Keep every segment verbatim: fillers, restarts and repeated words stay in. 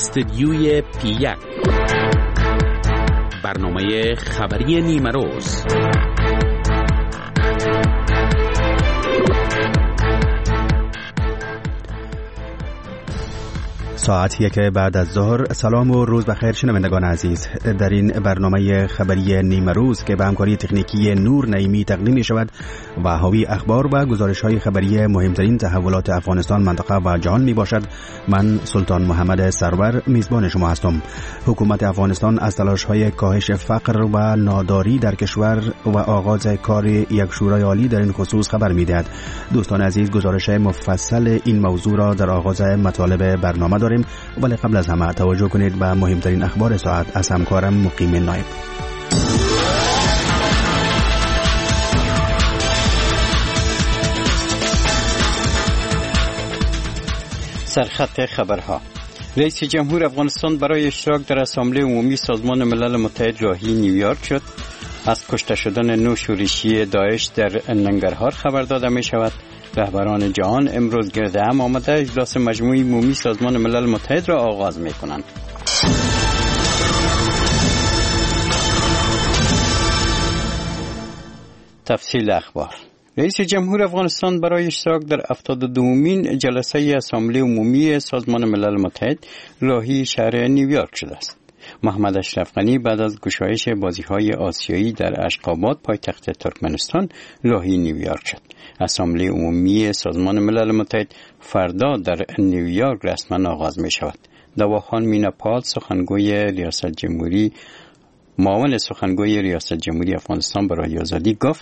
استدیوی پی یک، برنامه خبری نیمروز. ساعت یک بعد از ظهر. سلام و روز بخیر شنوندگان عزیز. در این برنامه خبری نیمه روز که به همکاری تکنیکی نور نعیمی تقدیم می شود و حاوی اخبار و گزارش های خبری مهمترین تحولات افغانستان، منطقه و جهان می باشد، من سلطان محمد سرور میزبان شما هستم. حکومت افغانستان از تلاش های کاهش فقر و ناداری در کشور و آغاز کار یک شورای عالی در این خصوص خبر می دهد. دوستان عزیز، گزارش مفصل این موضوع را در آغاز مطالب برنامه داریم، ولی قبل از همه توجه کنید به مهمترین اخبار ساعت از همکارم مقیم نایب. سرخط خبرها. رئیس جمهور افغانستان برای اشتراک در اسامبله عمومی سازمان ملل متحد راهی نیویورک شد. از کشته شدن نو شورشی داعش در ننگرهار خبر داده می شود. رهبران جهان امروز گرد هم آمده اجلاس مجموعی عمومی سازمان ملل متحد را آغاز می کنند. تفصیل اخبار. رئیس جمهور افغانستان برای اشتراک در هفتاد و دومین جلسه اسامبله عمومی سازمان ملل متحد راهی شهر نیویورک شده است. محمد اشرف غنی بعد از گشایش بازی‌های آسیایی در اشخاباد پایتخت ترکمنستان راهی نیویورک شد. اسامبله عمومی سازمان ملل متحد فردا در نیویورک رسما آغاز می شود. دواخان میناپال سخنگوی ریاست جمهوری معاون سخنگوی ریاست جمهوری افغانستان برای آزادی گفت: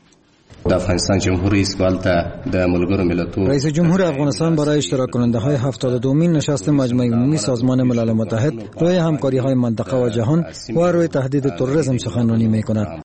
د افغانستان جمهوری اسکوال ته د ملګرو ملتونو رئیس جمهور افغانستان برای اشتراک کننده های هفتاد و دومین نشست مجمع عمومی سازمان ملل متحد روی همکاری های منطقه و جهان و روی تهدید تروریسم سخنرانی می کند.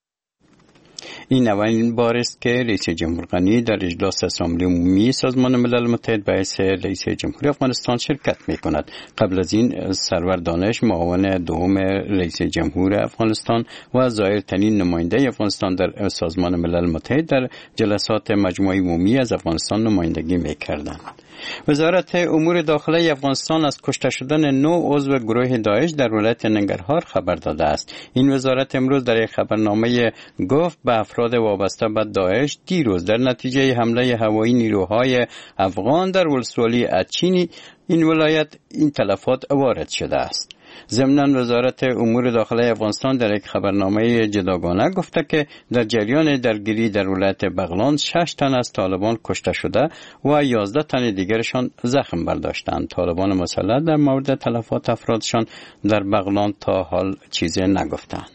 این اولین بار است که رئیس جمهور غنی در اجلاس اسامبله عمومی سازمان ملل متحد به حیث رئیس جمهور افغانستان شرکت می کند. قبل از این سرور دانش معاون دوم رئیس جمهور افغانستان و ظاهرترین نماینده افغانستان در سازمان ملل متحد در جلسات مجمع عمومی از افغانستان نمایندگی می کردند. وزارت امور داخلی افغانستان از کشته شدن نو عضو گروه داعش در ولایت ننگرهار خبر داده است. این وزارت امروز در یک خبرنامه گفت به افراد وابسته به داعش دیروز در نتیجه حمله هوایی نیروهای افغان در ولسوالی اچینی این ولایت این تلفات وارد شده است. ضمناً وزارت امور داخلی افغانستان در یک خبرنامه جداگانه گفته که در جریان درگیری در ولایت بغلان شش تن از طالبان کشته شده و یازده تن دیگرشان زخم برداشتند. طالبان مسلح در مورد تلفات افرادشان در بغلان تا حال چیزی نگفتند.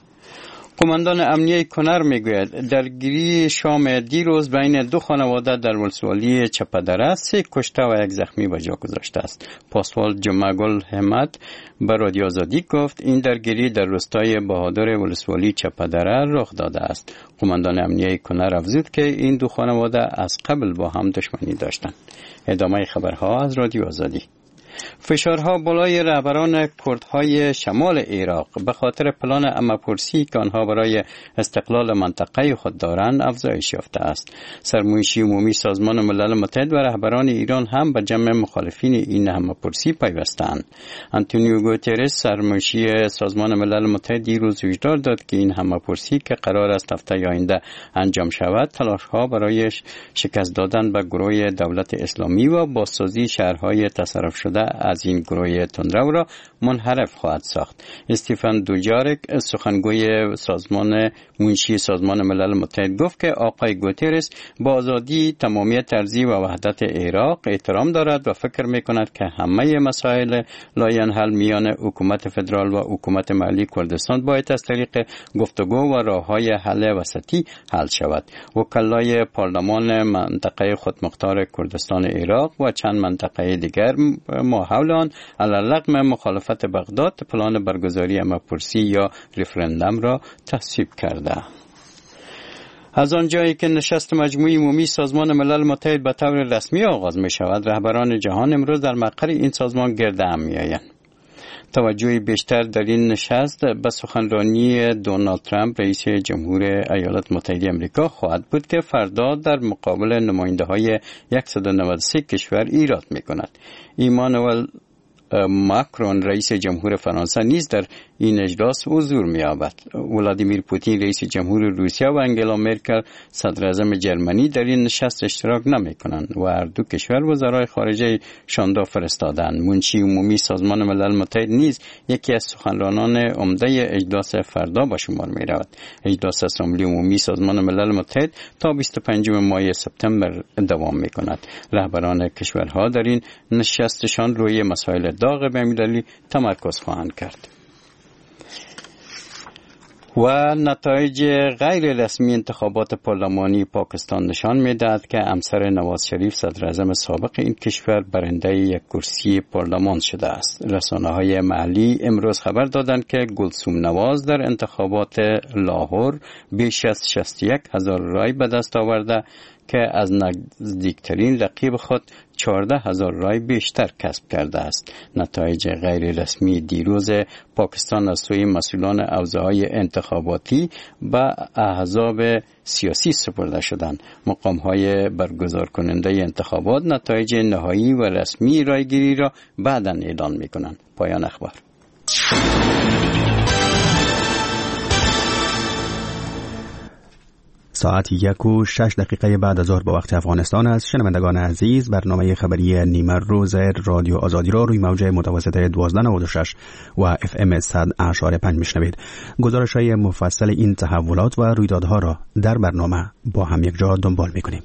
قماندان امنیه کنر میگوید درگیری شام دیروز بین دو خانواده در ولسوالی چپدره سه کشته و یک زخمی به جا گذاشته است. پاسوال جمعگل حمد به رادیو آزادی گفت این درگیری در روستای بهادر ولسوالی چپدره رخ داده است. قماندان امنیه کنر افزود که این دو خانواده از قبل با هم دشمنی داشتند. ادامه خبرها از رادیو آزادی. فشارها بالای رهبران کردهای شمال عراق به خاطر پلان اماپرسی که آنها برای استقلال منطقه خود دارند افزایش یافته است. سرمنشی عمومی سازمان ملل متحد و رهبران ایران هم به جمع مخالفین این اماپرسی پیوستند. آنتونیو گوترس سرمنشی سازمان ملل متحد دیروز هشدار داد که این اماپرسی که قرار است هفته آینده انجام شود تلاش‌ها برای شکست دادن به گروه دولت اسلامی و بازسازی شهرهای تصرف شده از این گروه تندرو را منحرف خواهد ساخت. استیفن دوجارک سخنگوی سازمان منشی سازمان ملل متحد گفت که آقای گوترس با آزادی تمامیت ارضی و وحدت عراق احترام دارد و فکر می‌کند که همه مسائل لاینحل میان حکومت فدرال و حکومت محلی کردستان باید از طریق گفتگو و راه‌های حل وسطی حل شود. وکلای پارلمان منطقه خودمختار کردستان عراق و چند منطقه دیگر ما حول آن علیرغم مخالفت بغداد پلان برگزاری اماپرسی یا رفرندوم را تصویب کرده. از آنجایی که نشست مجموعی عمومی سازمان ملل متحد به طور رسمی آغاز می شود، رهبران جهان امروز در مقر این سازمان گرد هم می آیند. توجه بیشتر در این نشست به سخنرانی دونالد ترامپ رئیس جمهور ایالات متحده آمریکا خواهد بود که فردا در مقابل نماینده های صد و نود و سه کشور ایراد می کند. ایمانوئل ماکرون رئیس جمهور فرانسه نیز در این اجلاس حضور می‌یابد. ولادیمیر پوتین رئیس جمهور روسیه و انگلا مرکل صدر اعظم جرمنی در این نشست اشتراک نمی‌کنند و هر دو کشور وزرای خارجه شاندا فرستادند. منشی عمومی سازمان ملل متحد نیز یکی از سخنرانان عمده اجلاس فردا به شمار می‌رود. اجلاس اسامبله عمومی سازمان ملل متحد تا بیست و پنجم ماه سپتامبر دوام می‌کند. رهبران کشورها در این نشستشان روی مسائل داغ بین‌المللی تمرکز خواهند کرد. و نتایج غیر رسمی انتخابات پارلمانی پاکستان نشان می‌دهد که همسر نواز شریف صدر اعظم سابق این کشور برنده یک کرسی پارلمان شده است. رسانه‌های محلی امروز خبر دادند که گلسوم نواز در انتخابات لاهور بیش از شصت و یک هزار رای به دست آورده که از نزدیکترین رقیب خود چهارده هزار رای بیشتر کسب کرده است. نتایج غیر رسمی دیروز پاکستان از سوی مسئولان حوزه‌های انتخاباتی به احزاب سیاسی سپرده شدند. مقام‌های برگزار کننده انتخابات نتایج نهایی و رسمی رایگیری را بعداً اعلام می‌کنند. پایان اخبار. ساعت یک و شش دقیقه بعد از ظهر به وقت افغانستان است. شنوندگان عزیز، برنامه خبری نیمه روز رادیو آزادی را روی موج متوسط دوازده نود و شش و اف ام صد اشاره پنج میشنوید. گزارش های مفصل این تحولات و رویدادها را در برنامه با هم یک جا دنبال میکنیم.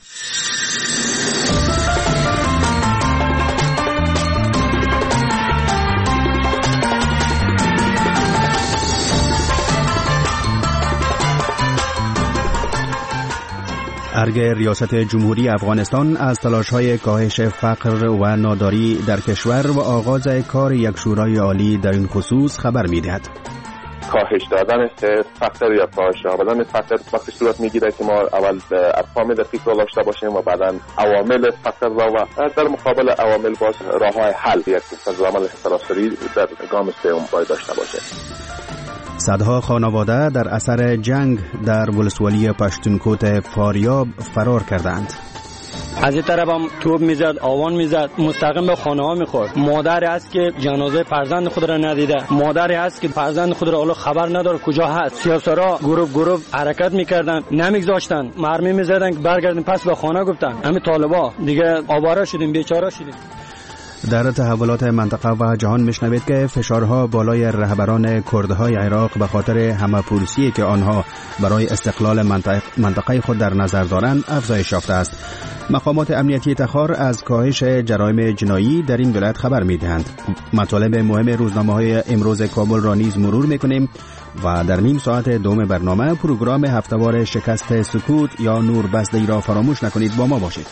ارگ ریاست جمهوری افغانستان از تلاش‌های کاهش فقر و ناداری در کشور و آغاز کار یک شورای عالی در این خصوص خبر می‌دهد. کاهش دادن فقر یا کاهش دادن فقر وقتی صورت میگیره که ما اول ارقام دقیق را داشته باشیم و بعداً عوامل فقر را و در مقابل عوامل باز راه‌های حل یک عمل سراسری در گام سوم باید داشته باشه. صدها خانواده در اثر جنگ در ولسوالی پشتونکوت فاریاب فرار کردند. از این طرف هم توپ میزد، آوان میزد، مستقیم به خانه ها میخورد. مادری است که جنازه فرزند خود را ندیده، مادری است که فرزند خود را حالا خبر نداره کجا هست. سیاسرا گروه گروه حرکت میکردن، نمیگذاشتن، مرمی میزدن که برگردیم پس به خانه. گفتن همین طالبا دیگه آواره شدیم، بیچاره شدیم. در تحولات منطقه و جهان میشنوید که فشارها بالای رهبران کردهای عراق به خاطر همه‌پرسی که آنها برای استقلال منطقه خود در نظر دارند افزایش یافته است. مقامات امنیتی تخار از کاهش جرایم جنایی در این ولایت خبر میدهند. مطالب مهم روزنامه‌های امروز کابل را نیز مرور میکنیم و در نیم ساعت دوم برنامه پروگرام هفته‌وار شکست سکوت یا نور بسته را فراموش نکنید. با ما باشید.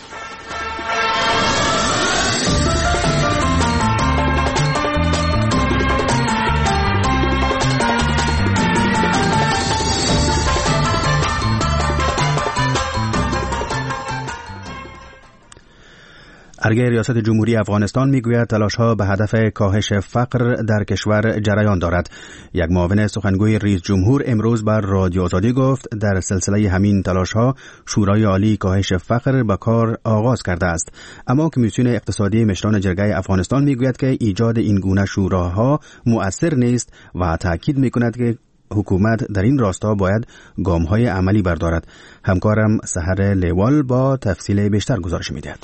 ارگ ریاست جمهوری افغانستان میگوید تلاش‌ها به هدف کاهش فقر در کشور جریان دارد. یک معاون سخنگوی رئیس جمهور امروز بر رادیو آزادی گفت در سلسله همین تلاش‌ها شورای عالی کاهش فقر به کار آغاز کرده است. اما کمیسیون اقتصادی مشران جرگه افغانستان میگوید که ایجاد این گونه شوراها مؤثر نیست و تاکید میکند که حکومت در این راستا باید گام‌های عملی بردارد. همکارم سحر لیوال با تفصیل بیشتر گزارش می‌دهد.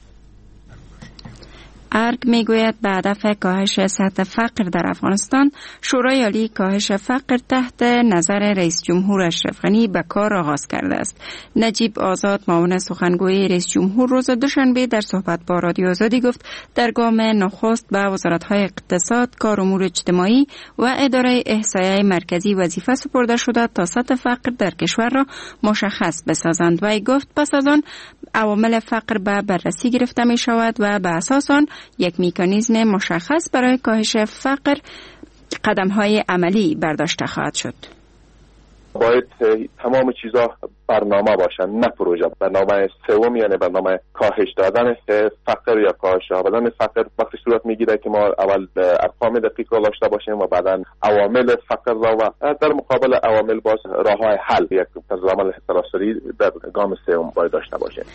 ارگ میگوید به هدف کاهش سطح فقر در افغانستان شورای عالی کاهش فقر تحت نظر رئیس جمهور اشرف غنی به کار آغاز کرده است. نجیب آزاد معاون سخنگوی رئیس جمهور روز دوشنبه در صحبت با رادیو آزادی گفت در گام نخست به وزارت‌های اقتصاد، کار امور اجتماعی و اداره احصایه مرکزی وظیفه سپرده شده تا سطح فقر در کشور را مشخص بسازند. و ای گفت پس از آن عوامل فقر به بررسی گرفته می شود و به اساس آن یک مکانیزم مشخص برای کاهش فقر قدم‌های عملی برداشته خواهد شد. باید تمام چیزا برنامه باشن، نه پروژه. برنامه سوم یعنی برنامه کاهش دادن فقر یا کاهش دادن فقر وقتی صورت میگیره که ما اول ارقام دقیق را داشته باشیم و بعداً عوامل فقر را و در مقابل عوامل باز راه‌های حل یک عمل سراسری در گام سوم باید داشته باشه.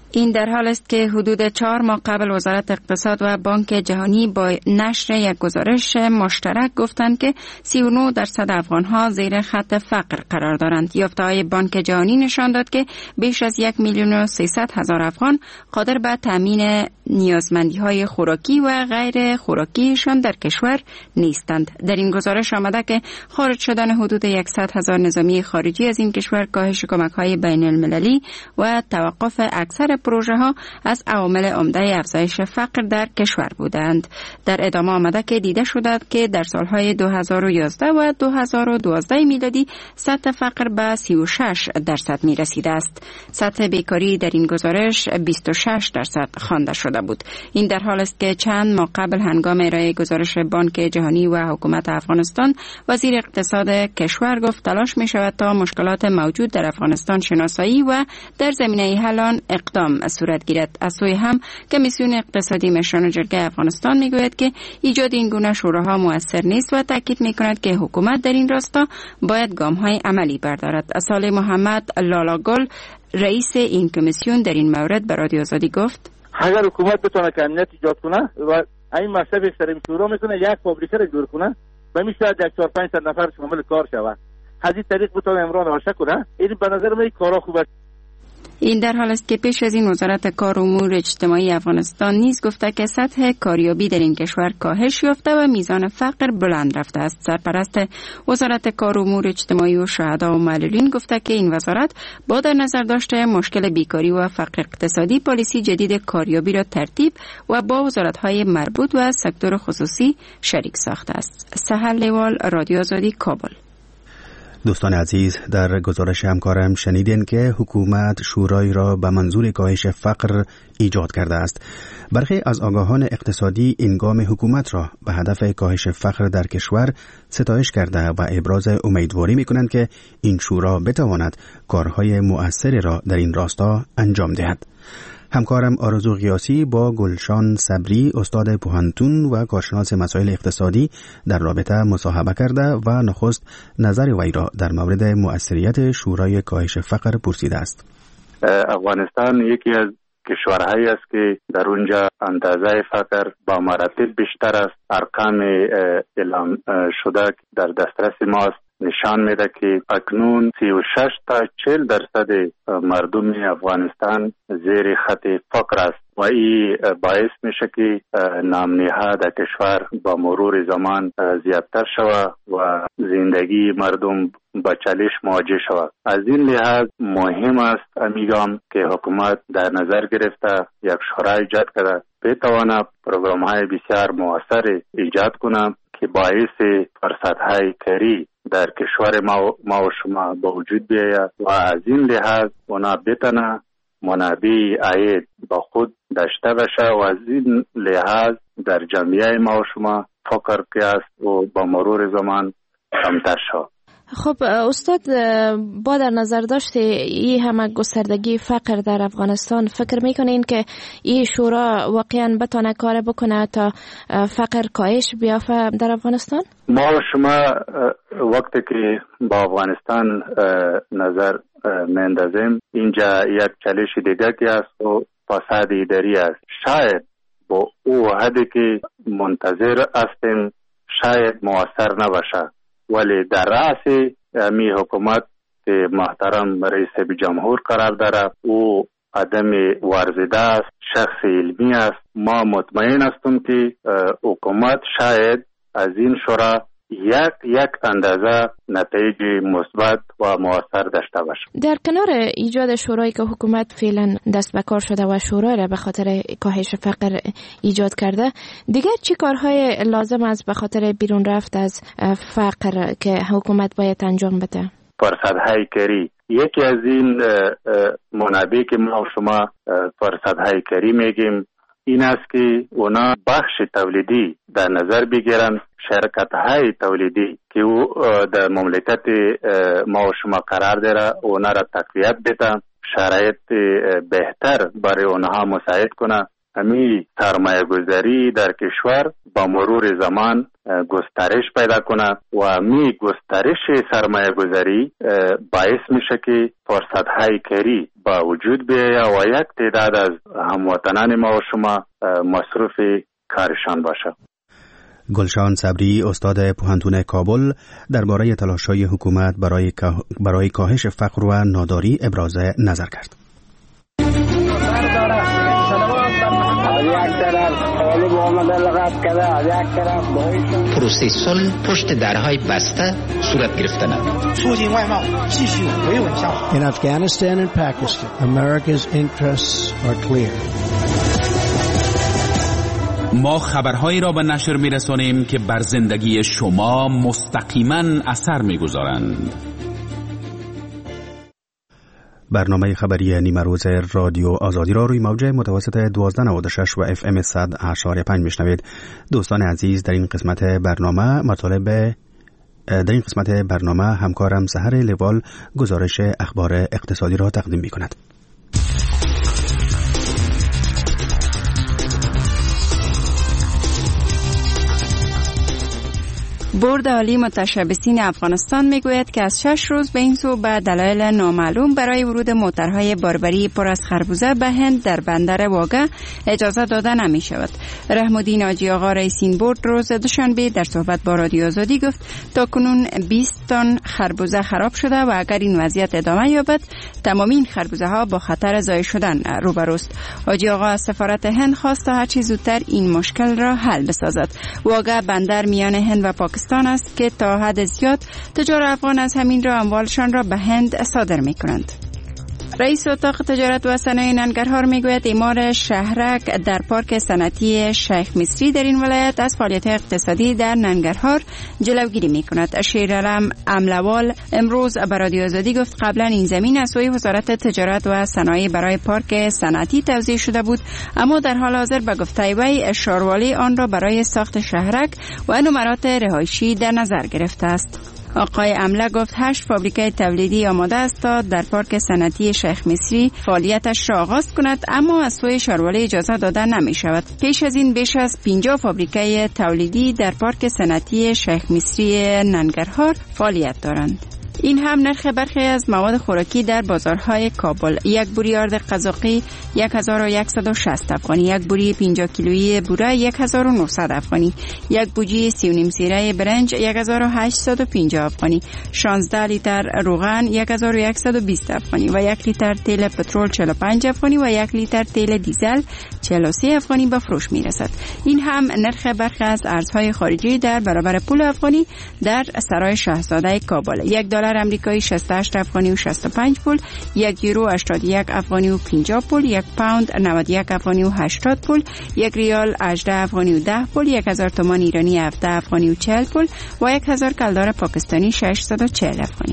این در حال است که حدود چهار ماه قبل وزارت اقتصاد و بانک جهانی با نشر یک گزارش مشترک گفتند که سی و نه درصد افغان‌ها زیر خط فقر قرار دارند. یافته‌های بانک جهانی نشان داد که بیش از یک میلیون و سیصد هزار افغان قادر به تامین نیازمندی‌های خوراکی و غیر خوراکیشان در کشور نیستند. در این گزارش آمده که خارج شدن حدود صد هزار نظامی خارجی از این کشور، کاهش کمک‌های بین‌المللی و توقف اکثر پروژه ها از عوامل عمده افزایش فقر در کشور بودند. در ادامه آمده که دیده شده که در سالهای دو هزار و یازده و دو هزار و دوازده میلادی سطح فقر به سی و شش درصد می رسیده است. سطح بیکاری در این گزارش بیست و شش درصد خوانده شده بود. این در حال است که چند ماه قبل هنگام ارائه گزارش بانک جهانی و حکومت افغانستان، وزیر اقتصاد کشور گفت تلاش می شود تا مشکلات موجود در افغانستان شناسایی و در زمینه حل آن اقدام صورت گیرد. از سوی هم کمیسیون اقتصادی مشران جرگه افغانستان میگوید که ایجاد این گونه شوراها مؤثر نیست و تاکید میکند که حکومت در این راستا باید گام‌های عملی بردارد. صالح محمد لالاگل رئیس این کمیسیون در این مورد به رادیو آزادی گفت اگر حکومت بتونه که امنیت ایجاد کنه و این مصرف سریم شورا میکنه، یک فابریکه را جور کنه و میشه یک چهار پنج صد نفر شامل کار شود، از این طریق بتونه امران آشه کنه. این به نظر من کارا خوبه. این در حال است که پیش از این وزارت کار و امور اجتماعی افغانستان نیز گفته که سطح کاریابی در این کشور کاهش یافته و میزان فقر بلند رفته است. سرپرست وزارت کار و امور اجتماعی و شهدا و معلولین گفته که این وزارت با در نظر داشته مشکل بیکاری و فقر اقتصادی پالیسی جدید کاریابی را ترتیب و با وزارت‌های مربوط و سکتور خصوصی شریک ساخته است. سحر لیوال، رادیو آزادی، کابل. دوستان عزیز، در گزارش همکارم شنیدین که حکومت شورای را به منظور کاهش فقر ایجاد کرده است. برخی از آگاهان اقتصادی این گام حکومت را به هدف کاهش فقر در کشور ستایش کرده و ابراز امیدواری می‌کنند که این شورا بتواند کارهای مؤثری را در این راستا انجام دهد. همکارم آرزو غیاسی با گلشان صبری، استاد پوهنتون و کارشناس مسائل اقتصادی در رابطه مصاحبه کرده و نخست نظر وی را در مورد مؤثریت شورای کاهش فقر پرسیده است. افغانستان یکی از کشورهایی است که در اونجا اندازه فقر با مراتب بیشتر است. ارقام اعلام شده در دسترس ماست نشان میده که اکنون سی و شش تا چهل درصد مردم افغانستان زیر خط فقر است و این باعث میشه که نامنیها در کشور با مرور زمان زیادتر شود و زندگی مردم با چالش مواجه شود. از این لحاظ مهم است امیگام که حکومت در نظر گرفته یک شورا ایجاد کرده بتواند پروگرام‌های بسیار مؤثر ایجاد کنه که باعث فرصت‌های کاری در کشور ما, ما و شما با وجود بیاید و از این لحاظ اونا بتونه منابع عاید با خود داشته باشه و از این لحاظ در جامعه ما و شما فقر که است و با مرور زمان کمتر شود. خب استاد، با در نظر داشته این همه گستردگی فقر در افغانستان، فکر میکنین که این شورا واقعا بتونه کار بکنه تا فقر کاهش بیافته در افغانستان؟ ما و شما وقتی که با افغانستان نظر میندازیم، اینجا یک چالش دیگه که است و فساد اداری است. شاید با او حدی که منتظر هستیم شاید مؤثر نباشه، ولی در رأس می حکومت که محترم رئیس جمهور قرار داره او آدم ورزیده است، شخص علمی است. ما مطمئن هستیم که حکومت شاید از این شورا یک یک اندازه نتایج مثبت و مؤثر داشته باشه. در کنار ایجاد شورایی که حکومت فعلا دست به کار شده و شورای را به خاطر کاهش فقر ایجاد کرده، دیگر چی کارهای لازم است به خاطر بیرون رفت از فقر که حکومت باید انجام بده؟ فرصت‌های کاری یکی از این منابع که ما و شما فرصت‌های کاری میگیم این است که اونا بخش تولیدی در نظر بگیرن، شرکت‌های تولیدی که او در مملکت ما و شما قرار داره اونا را تقویت بده، شرایط بهتر برای اونها مساعد کنه امی سرمایه گذاری در کشور با مرور زمان گسترش پیدا کنه و امی گسترش سرمایه گذاری باعث میشه که فرصت های کاری با وجود بیاید و یک تعداد از هموطنان ما و شما مصروف کارشان باشه. گلشان صبری استاد پوهنتون کابل درباره تلاش‌های حکومت برای برای کاهش فقر و ناداری ابراز نظر کرد. پروسه صلح پشت درهای بسته صورت گرفتن. In Afghanistan and Pakistan, America's interests are clear. ما خبرهایی را به نشر می‌رسانیم که بر زندگی شما مستقیما اثر می‌گذارند. برنامه خبری نیمه روز رادیو آزادی را روی موج متوسط دوازده نود و شش و اف ام صد اشاری پنج میشنوید. دوستان عزیز، در این قسمت برنامه مطالب در این قسمت برنامه همکارم سحر لوال گزارش اخبار اقتصادی را تقدیم می‌کند. بورد عالی متشبثین افغانستان میگوید که از شش روز به این سو به دلایل نامعلوم برای ورود موترهای باربری پر از خربوزه به هند در بندر واگه اجازه داده نمی شود. رحم‌الدین حاجی آقا رئیس این بورد روز دوشنبه در صحبت با رادیو آزادی گفت تا کنون بیست تن خربوزه خراب شده و اگر این وضعیت ادامه یابد تمامی این خربوزه ها با خطر ضایع شدن روبروست. حاجی آقا از سفارت هند خواست تا هر چه زودتر این مشکل را حل بسازد. واگه بندر میان هند و پاکستان است که تا حد زیاد تجار افغان از همین را اموالشان را به هند صادر می کنند. رئیس اتاق تجارت و صنایع ننگرهار میگوید اعمار شهرک در پارک صنعتی شیخ مصری در این ولایت از فعالیت اقتصادی در ننگرهار جلوگیری میکند. شیرعلم املوال امروز به رادیو آزادی گفت قبلا این زمین از سوی وزارت تجارت و صنایع برای پارک صنعتی توزیع شده بود، اما در حال حاضر به گفته وی شاروالی آن را برای ساخت شهرک و نمرات رهایشی در نظر گرفته است. آقای امله گفت هشت فابریکه تولیدی آماده است تا در پارک صنعتی شیخ مصری فعالیتش را آغاز کند، اما از سوی شاروالی اجازه داده نمی شود. پیش از این بیش از پنجاه فابریکه تولیدی در پارک صنعتی شیخ مصری ننگرهار فعالیت دارند. این هم نرخ برخی از مواد خوراکی در بازارهای کابل: یک بوری آرد قزاقی یک هزار و صد و شصت افغانی، یک بوری پنجاه کیلویی بوره یک هزار و نهصد افغانی، یک بوجی سی و نیم سیره برنج یک هزار و هشتصد و پنجاه افغانی، شانزده لیتر روغن یک هزار و صد و بیست افغانی و یک لیتر تیل پترول چهل و پنج افغانی و یک لیتر تیل دیزل چهل و سه افغانی به فروش میرسد. این هم نرخ برخی از ارزهای خارجی در برابر پول افغانی در سرای شاهزاده کابل: یک دلار امریکایی شصت و هشت افغانی و شصت و پنج پول، یک یورو هشتاد و یک افغانی و پنجاه پول، یک پوند نود و یک افغانی و هشتاد پول، یک ریال هجده افغانی و ده پول، یک هزار تومان ایرانی هفده افغانی و چهل پول و یک هزار کلدار پاکستانی ششصد و چهل افغانی.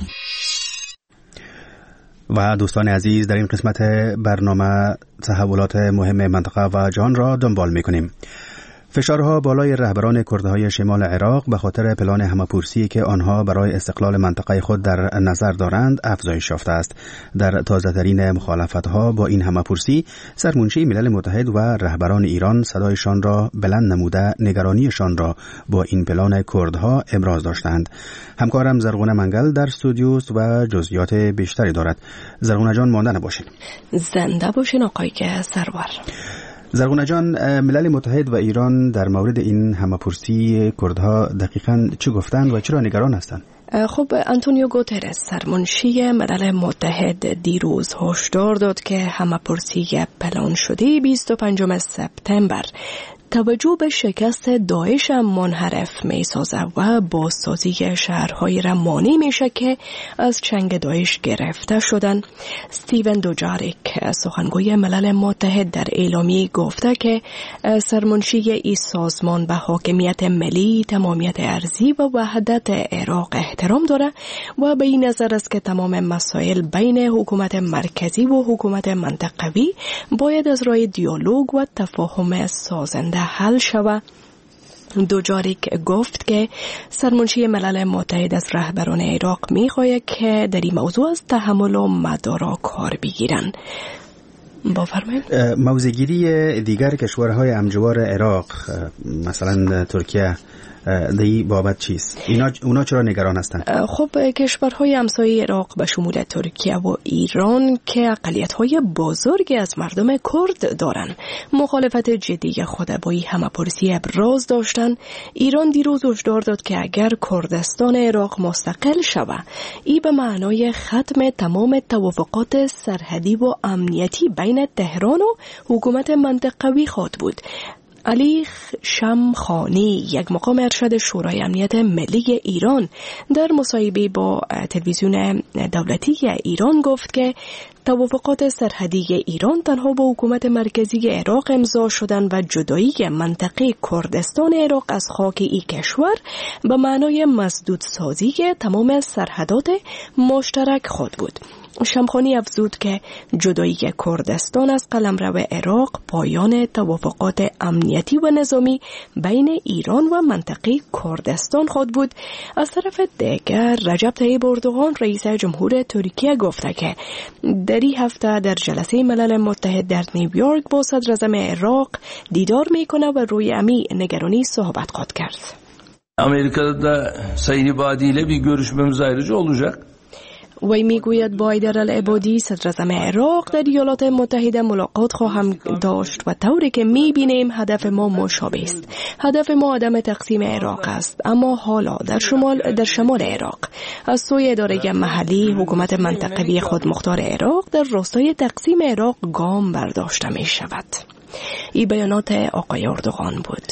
و دوستان عزیز، در این قسمت برنامه تحولات مهم منطقه و جهان را دنبال می‌کنیم. فشارها بالای رهبران کردهای شمال عراق به خاطر پلان همه‌پرسی که آنها برای استقلال منطقه خود در نظر دارند افزایش یافته است. در تازه‌ترین مخالفت‌ها با این همه‌پرسی، سرمنشی ملل متحد و رهبران ایران صدایشان را بلند نموده نگرانیشان را با این پلان کردها ابراز داشتند. همکارم زرغونه منگل در استودیوست و جزئیات بیشتری دارد. زرغونه جان، مانده نباشین. زنده باشین آقای که سرور. زرغونه جان، ملل متحد و ایران در مورد این همه‌پرسی کردها دقیقاً چه گفتند و چرا نگران هستند؟ خب، آنتونیو گوترس سرمنشی ملل متحد دیروز هشدار داد که همه‌پرسی پلان شده بیست و پنجم سپتامبر توجه به شکست داعش منحرف می سازه و بازسازی شهرهایی را مانع میشه که از چنگ داعش گرفته شدن. استیون دوجاریک سخنگوی ملل متحد در اعلامیه گفته که سرمنشی این سازمان به حاکمیت ملی، تمامیت ارضی و وحدت عراق احترام داره و به این نظر است که تمام مسائل بین حکومت مرکزی و حکومت منطقوی باید از راه دیالوگ و تفاهم سازنده حل شود. دوجاریک گفت که سرمنشی ملل متحد از رهبران عراق می‌خواهد که در این موضوع از تحمل و مدارا کار بگیرند. بفرمایید. موضع‌گیری دیگر کشورهای همجوار عراق مثلا ترکیه دی بابت چیست؟ اینا اونا چرا نگران هستند؟ خب کشورهای همسایه عراق به شمول ترکیه و ایران که اقلیت‌های بزرگی از مردم کرد دارند مخالفت جدی خود با این همه‌پرسی ابراز داشتند. ایران دیروز هشدار داد که اگر کردستان عراق مستقل شود این به معنای ختم تمام توافقات سرحدی و امنیتی بین تهران و حکومت منطقوی خواهد بود. علی شمخانی یک مقام ارشد شورای امنیت ملی ایران در مصاحبه با تلویزیون دولتی ایران گفت که توافقات سرحدی ایران تنها با حکومت مرکزی عراق امضا شدن و جدایی منطقه کردستان عراق از خاک این کشور به معنای مسدود سازی تمام سرحدات مشترک خود بود. شمخانی افزود که جدایی کردستان از قلمرو عراق پایان توافقات امنیتی و نظامی بین ایران و منطقه کردستان خود بود. از طرف دیگر رجب طیب اردوغان رئیس جمهور ترکیه گفته که در این هفته در جلسه ملل متحد در نیویورک با صدر اعظم عراق دیدار میکنه و روی امی نگرانی صحبت خواهد کرد. Amerika'da Sayın İbadi ile bir görüşmemiz ayrıca olacak. وی میگوید با حیدر العبادی صدر اعظم عراق در ایالات متحده ملاقات خواهم داشت و طوری که میبینیم هدف ما مشابه است. هدف ما عدم تقسیم عراق است، اما حالا در شمال در شمال عراق از سوی اداره محلی حکومت منطقوی خودمختار عراق در راستای تقسیم عراق گام برداشته می شود. این بیانات آقای اردوغان بود.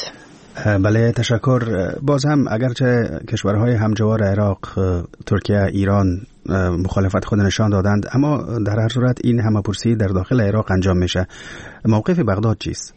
بله تشکر. باز هم اگرچه کشورهای همجوار عراق ترکیه ایران مخالفت خود نشان دادند، اما در هر صورت این همه‌پرسی در داخل عراق انجام میشه. موقف بغداد چیست؟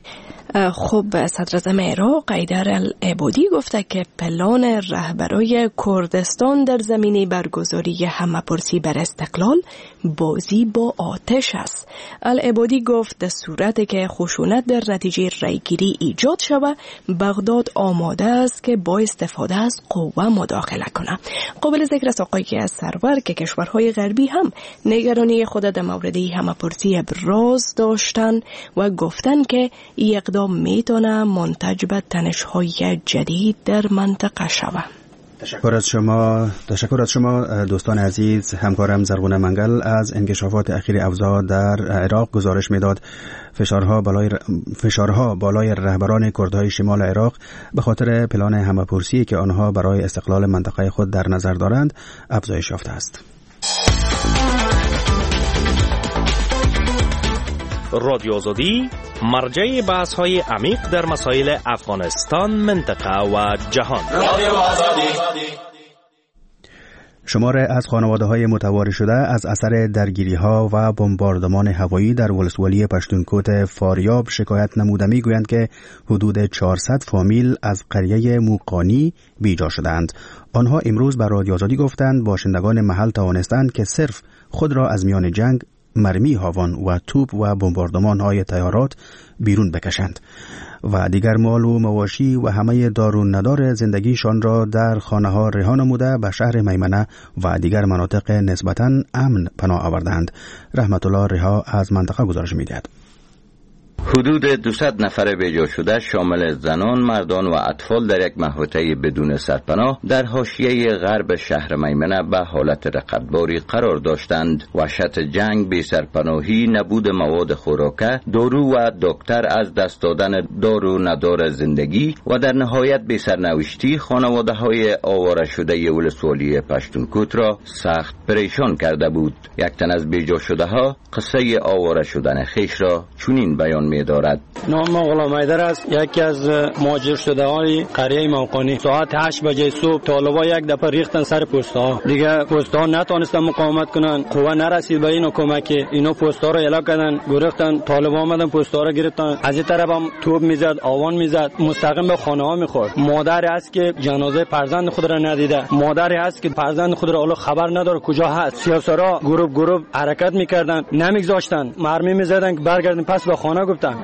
خب صدر اعظم عراق حیدر العبادی گفته که پلان رهبرای کردستان در زمینه برگزاری همه‌پرسی بر استقلال بازی با آتش است. العبادی گفت در صورتی که خشونت در نتیجه رایگیری ایجاد شود بغداد آماده است که با استفاده از قوه مداخله کنه. قابل ذکر است آقای سرور که کشورهای غربی هم نگرانی خود در مورد همه‌پرسی ابراز داشتن و گفتن که این اقدام میتونه منتج به تنش‌های جدید در منطقه شود. تشکر از شما تشکر از شما دوستان عزیز. همکارم زرغونه منگل از انکشافات اخیر اوضاع در عراق گزارش میداد. فشارها بالای فشارها بالای رهبران کردهای شمال عراق به خاطر پلان همه‌پرسی که آنها برای استقلال منطقه خود در نظر دارند افزایش یافته است. رادیو آزادی مرجع بحث‌های عمیق در مسائل افغانستان، منطقه و جهان. رادیو آزادی. شماره از خانواده‌های متواری شده از اثر درگیری‌ها و بمباردمان هوایی در ولسوالی پشتونکوت فاریاب شکایت نموده می‌گویند که حدود چهارصد فامیل از قریه موقانی بیجا شدند. آنها امروز بر رادیو آزادی گفتند باشندگان محل توانستند که صرف خود را از میان جنگ، مرمی هاوان و توپ و بمباردمان های طیارات بیرون بکشند و دیگر مال و مواشی و همه دار و ندار زندگیشان را در خانه ها رها نموده به شهر میمنه و دیگر مناطق نسبتاً امن پناه آوردند. رحمت الله رها از منطقه گزارش می‌دهد. حدود دویست نفر بیجا شده شامل زنان، مردان و اطفال در یک محوطه بدون سرپناه در حاشیه غرب شهر میمنه به حالت رقتباری قرار داشتند. وحشت جنگ، بی سرپناهی، نبود مواد خوراکه، دارو و دکتر از دست دادن دارو ندار زندگی و در نهایت بی سرنوشتی خانواده های آواره شده ولسوالی پشتونکوت را سخت پریشان کرده بود. یک تن از بیجا شده ها قصه آواره شدن خیش را چنین بیان می دارد. نام غلام حیدر است، یکی از مهاجر شده های قریه موقانی. ساعت هشت بجه صبح طالبا یک دفعه ریختن سر پست ها. دیگه پست ها نتونستن مقاومت کنن، قوه نرسید به اینو کمک. اینو پست ها رو الا کردن، گرفتن. طالبا آمدن پست ها رو گرفتن. از این طرف هم توپ میزد، آوان میزد، مستقیم به خانه ها میخورد. مادری است که جنازه فرزند خود را ندیده، مادری است که فرزند خود را الا خبر نداره کجا هست. سیاسرا گروه گروه حرکت میکردن، نمیگذاشتن، مرمی میزدن که برگردن پس به خانه. گفتن همین طالبا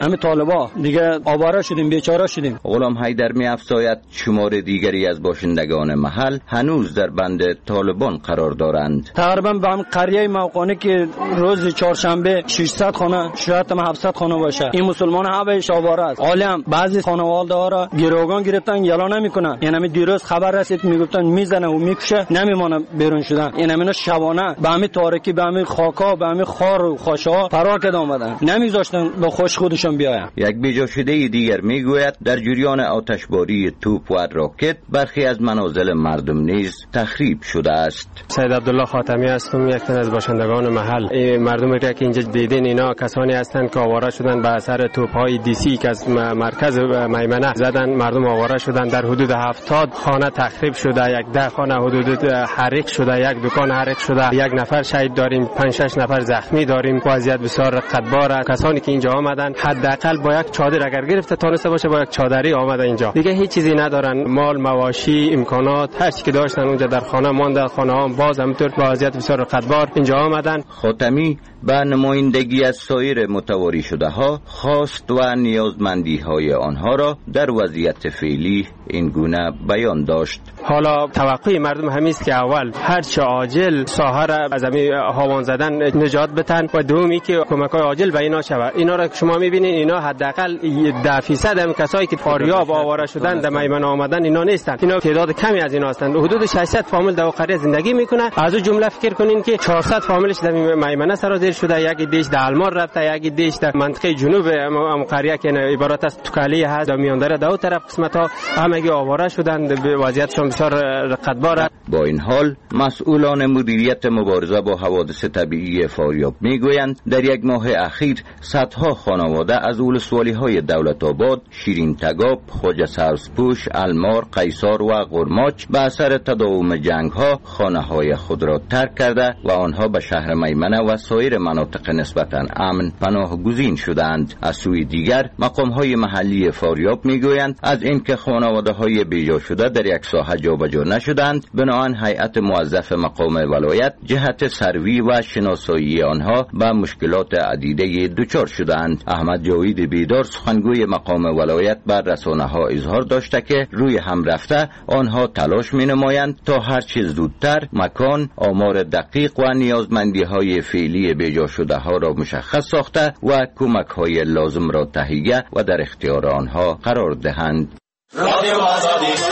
هوا دیگه آواره شدیم، بیچاره شدیم. غلام حیدر می افزاید شمار دیگری از باشندگان محل هنوز در بند طالبان قرار دارند. تقریبا به هم قریه موقعانی که روز چهارشنبه ششصد خانه شاید هم هفتصد خانه باشه، این مسلمان همش آواره است. عالم بعضی خانواده ها را گروگان گرفتن، یلا نمیکنن. یعنی دیروز خبر رسید میگفتن میزنه و میکشه، نمیمونه بیرون شدن. یعنی اینا شبانه به همین تاریکی به همین خاکا به همین خار و خاشا فرار کرده اومدن، نمیذاشتن با خوش خودشون بیاین. یک بیجا شده دیگر میگوید در جریان آتشباری توپ و راکت برخی از منازل مردم نیز تخریب شده است. سید عبدالله خاتمی هستم، یک تن از باشندگان محل. مردمی که اینجا دیدین اینا کسانی هستند که آواره شدن به اثر توپ‌های دیسی که از مرکز میمنه زدن، مردم آواره شدن. در حدود هفتاد خانه تخریب شده، یک ده خانه حدود حریق شده، یک دکان حریق شده، یک نفر شهید داریم، پنج شش نفر زخمی داریم. وضعیت بسیار رقتباره. کسانی که اینجا آمدن حداقل با یک چادر اگر گرفته تونسته باشه با یک چادری آمده اینجا، دیگه هیچ چیزی ندارن، مال مواشی امکانات هر چی که داشتن اونجا در خانه مانده. خانه ها باز همینطور با وضعیت بسیار رقتبار اینجا آمدن. خاتمی به نمایندگی از سایر متواری شده ها خواست و نیازمندی های آنها را در وضعیت فعلی این گونه بیان داشت. حالا توقع مردم همیست که اول هر چه عاجل ساحه را از همین هاوان زدن نجات بتن و دومی که کمک‌های عاجل به اینا شود. اینا را شما می‌بینید اینا حداقل ده فیصد هم کسایی که فاریاب آواره شدن در میمنه آمدن اینا نیستن. اینا تعداد کمی از اینا هستند. حدود ششصد فامیل در قریه زندگی میکنه. از اون جمله فکر کنین که چهارصد فامیلش در میمنه سرازیر شده، یک دیش در المار رفته، یک دیش در منطقه جنوب ام قریه که عبارت از توکلی هست و میاندره دو طرف قسمت‌ها همگی آواره شدند. به وضعیتشون بسیار رقتبار. با این حال مسئولان مدیریت مبارزه با حوادث طبیعی فاریاب میگویند در یک ماه اخیر صدها خانواده از ولسوالی‌های دولت آباد، شیرین تگاب، خواجه سبزپوش، المار، قیصار و قرماچ به اثر تداوم جنگ‌ها خانه‌های خود را ترک کرده و آنها به شهر میمنه و سایر مناطق نسبتاً امن پناه گزین شدند. از سوی دیگر مقام‌های محلی فاریاب میگویند از اینکه خانواده‌های بیجا شده در یک ساحه جابجا نشدند، بنابراین هیئت موظف مقام ولایت جهت سروی و شناسایی آنها به مشکلات عدیده دچار شدند. احمد جاوید بیدار سخنگوی مقام ولایت بر رسانه‌ها اظهار داشته که روی هم رفته آنها تلاش می‌نمایند تا هر چه زودتر مکان، آمار دقیق و نیازمندی‌های فعلی بیجا شده ها را مشخص ساخته و کمک‌های لازم را تهیه و در اختیار آنها قرار دهند. رادیو آزادی.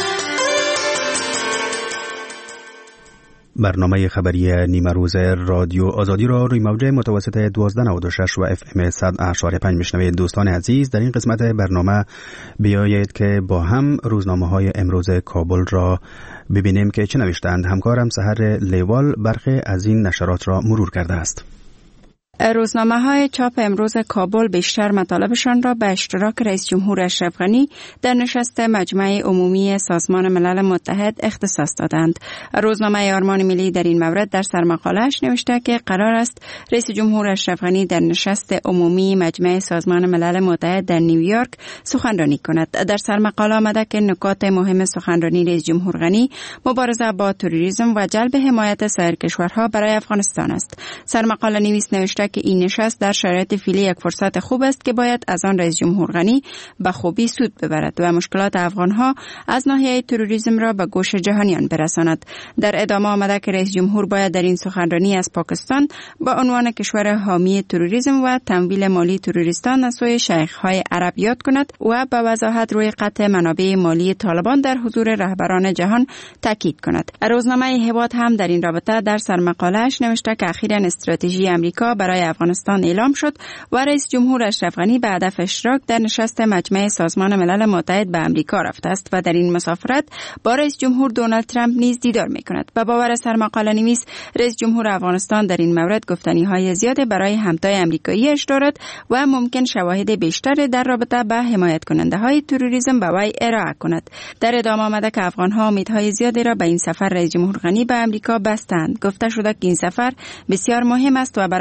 برنامه خبری نیمه روز رادیو آزادی را روی موج متوسط دوازده نود و شش و اف ام صد اشاری پنج میشنوید. دوستان عزیز، در این قسمت برنامه بیایید که با هم روزنامه های امروز کابل را ببینیم که چه نوشتند. همکارم سحر لیوال برخی از این نشرات را مرور کرده است. روزنامه های چاپ امروز کابل بیشتر مطالبشان را به اشتراک رئیس جمهور اشرف غنی در نشست مجمع عمومی سازمان ملل متحد اختصاص دادند. روزنامه آرمان ملی در این مورد در سرمقاله‌اش نوشته که قرار است رئیس جمهور اشرف غنی در نشست عمومی مجمع سازمان ملل متحد در نیویورک سخنرانی کند. در سرمقاله آمده که نکات مهم سخنرانی رئیس جمهور غنی مبارزه با تروریسم و جلب حمایت سایر کشورها برای افغانستان است. سرمقاله نویس نوشته که این نشست در شرایط فعلی یک فرصت خوب است که باید از آن رئیس جمهور غنی به خوبی سود ببرد و مشکلات افغانها از ناحیه تروریسم را به گوش جهانیان برساند. در ادامه آمده که رئیس جمهور باید در این سخنرانی از پاکستان با عنوان کشور حامی تروریسم و تمویل مالی تروریستان از سوی شیخ‌های عرب یاد کند و به وضاحت روی قطع منابع مالی طالبان در حضور رهبران جهان تاکید کند. روزنامه حواد هم در این رابطه در سرمقاله‌اش نوشته که اخیراً استراتژی آمریکا برای افغانستان اعلام شد و رئیس جمهور اشرف غنی به هدف اشتراک در نشست مجمع سازمان ملل متحد به امریکا رفته است و در این مسافرت با رئیس جمهور دونالد ترامپ نیز دیدار می‌کند. به باور سرمقاله نویس رئیس جمهور افغانستان در این مورد گفتنی‌های زیاد برای همتای آمریکایی‌اش دارد و ممکن شواهد بیشتر در رابطه با حمایت کننده‌های تروریسم به وی ارائه کند. در ادامه آمده که افغان‌ها امیدهای زیادی را به این سفر رئیس جمهور غنی به امریکا بستند. گفته شده که این سفر بسیار مهم است و برای حل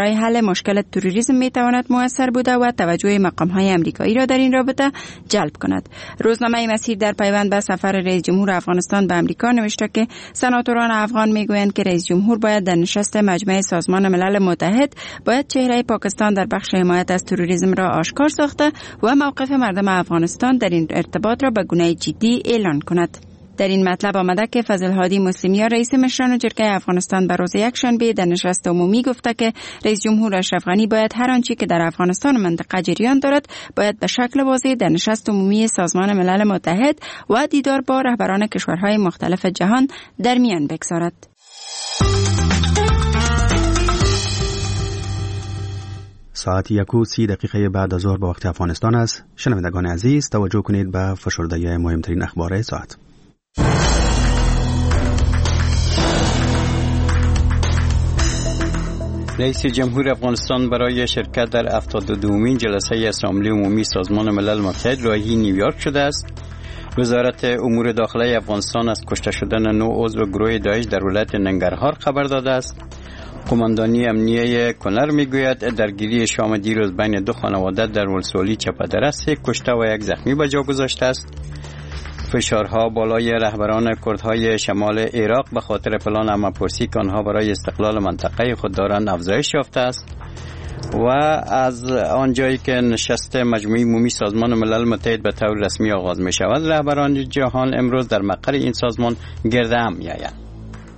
مشکل تروریسم میتواند مؤثر بوده و توجه مقام‌های آمریکایی را در این رابطه جلب کند. روزنامه مسیر در پیوند به سفر رئیس جمهور افغانستان به آمریکا نوشته که سناتوران افغان میگویند که رئیس جمهور باید در نشست مجمع سازمان ملل متحد باید چهره پاکستان در بخش حمایت از تروریسم را آشکار ساخته و موقف مردم افغانستان در این ارتباط را به گونه جدی اعلان کند. در این مطلب آمده که فضل هادی مسلمیان رئیس مشران جرگه افغانستان به روز یکشنبه در نشست عمومی گفته که رئیس جمهور اشرف غنی باید هر آنچه که در افغانستان و منطقه جریان دارد باید به شکل واضح در نشست عمومی سازمان ملل متحد و دیدار با رهبران کشورهای مختلف جهان در میان بگذارد. ساعت یک و سی دقیقه بعد از ظهر به وقت افغانستان است. شنوندگان عزیز توجه کنید به فشرده مهمترین اخبار ساعت. رئیس جمهور افغانستان برای شرکت در هفتاد و دومین جلسه اسامبله عمومی سازمان ملل متحد راهی نیویورک شده است. وزارت امور داخلی افغانستان از کشته شدن نو عضو گروه داعش در ولایت ننگرهار خبر داده است. قماندانی امنیه کنر میگوید درگیری شام دیروز بین دو خانواده در ولسوالی چپدره سه کشته و یک زخمی به جا گذاشته است. فشارها بالای رهبران کردهای شمال عراق به خاطر پلان همه‌پرسی که آنها برای استقلال منطقه خود دارند افزایش یافته است. و از آنجایی که نشست مجمع عمومی سازمان ملل متحد به طور رسمی آغاز می شود، رهبران جهان امروز در مقر این سازمان گرد هم می آیند.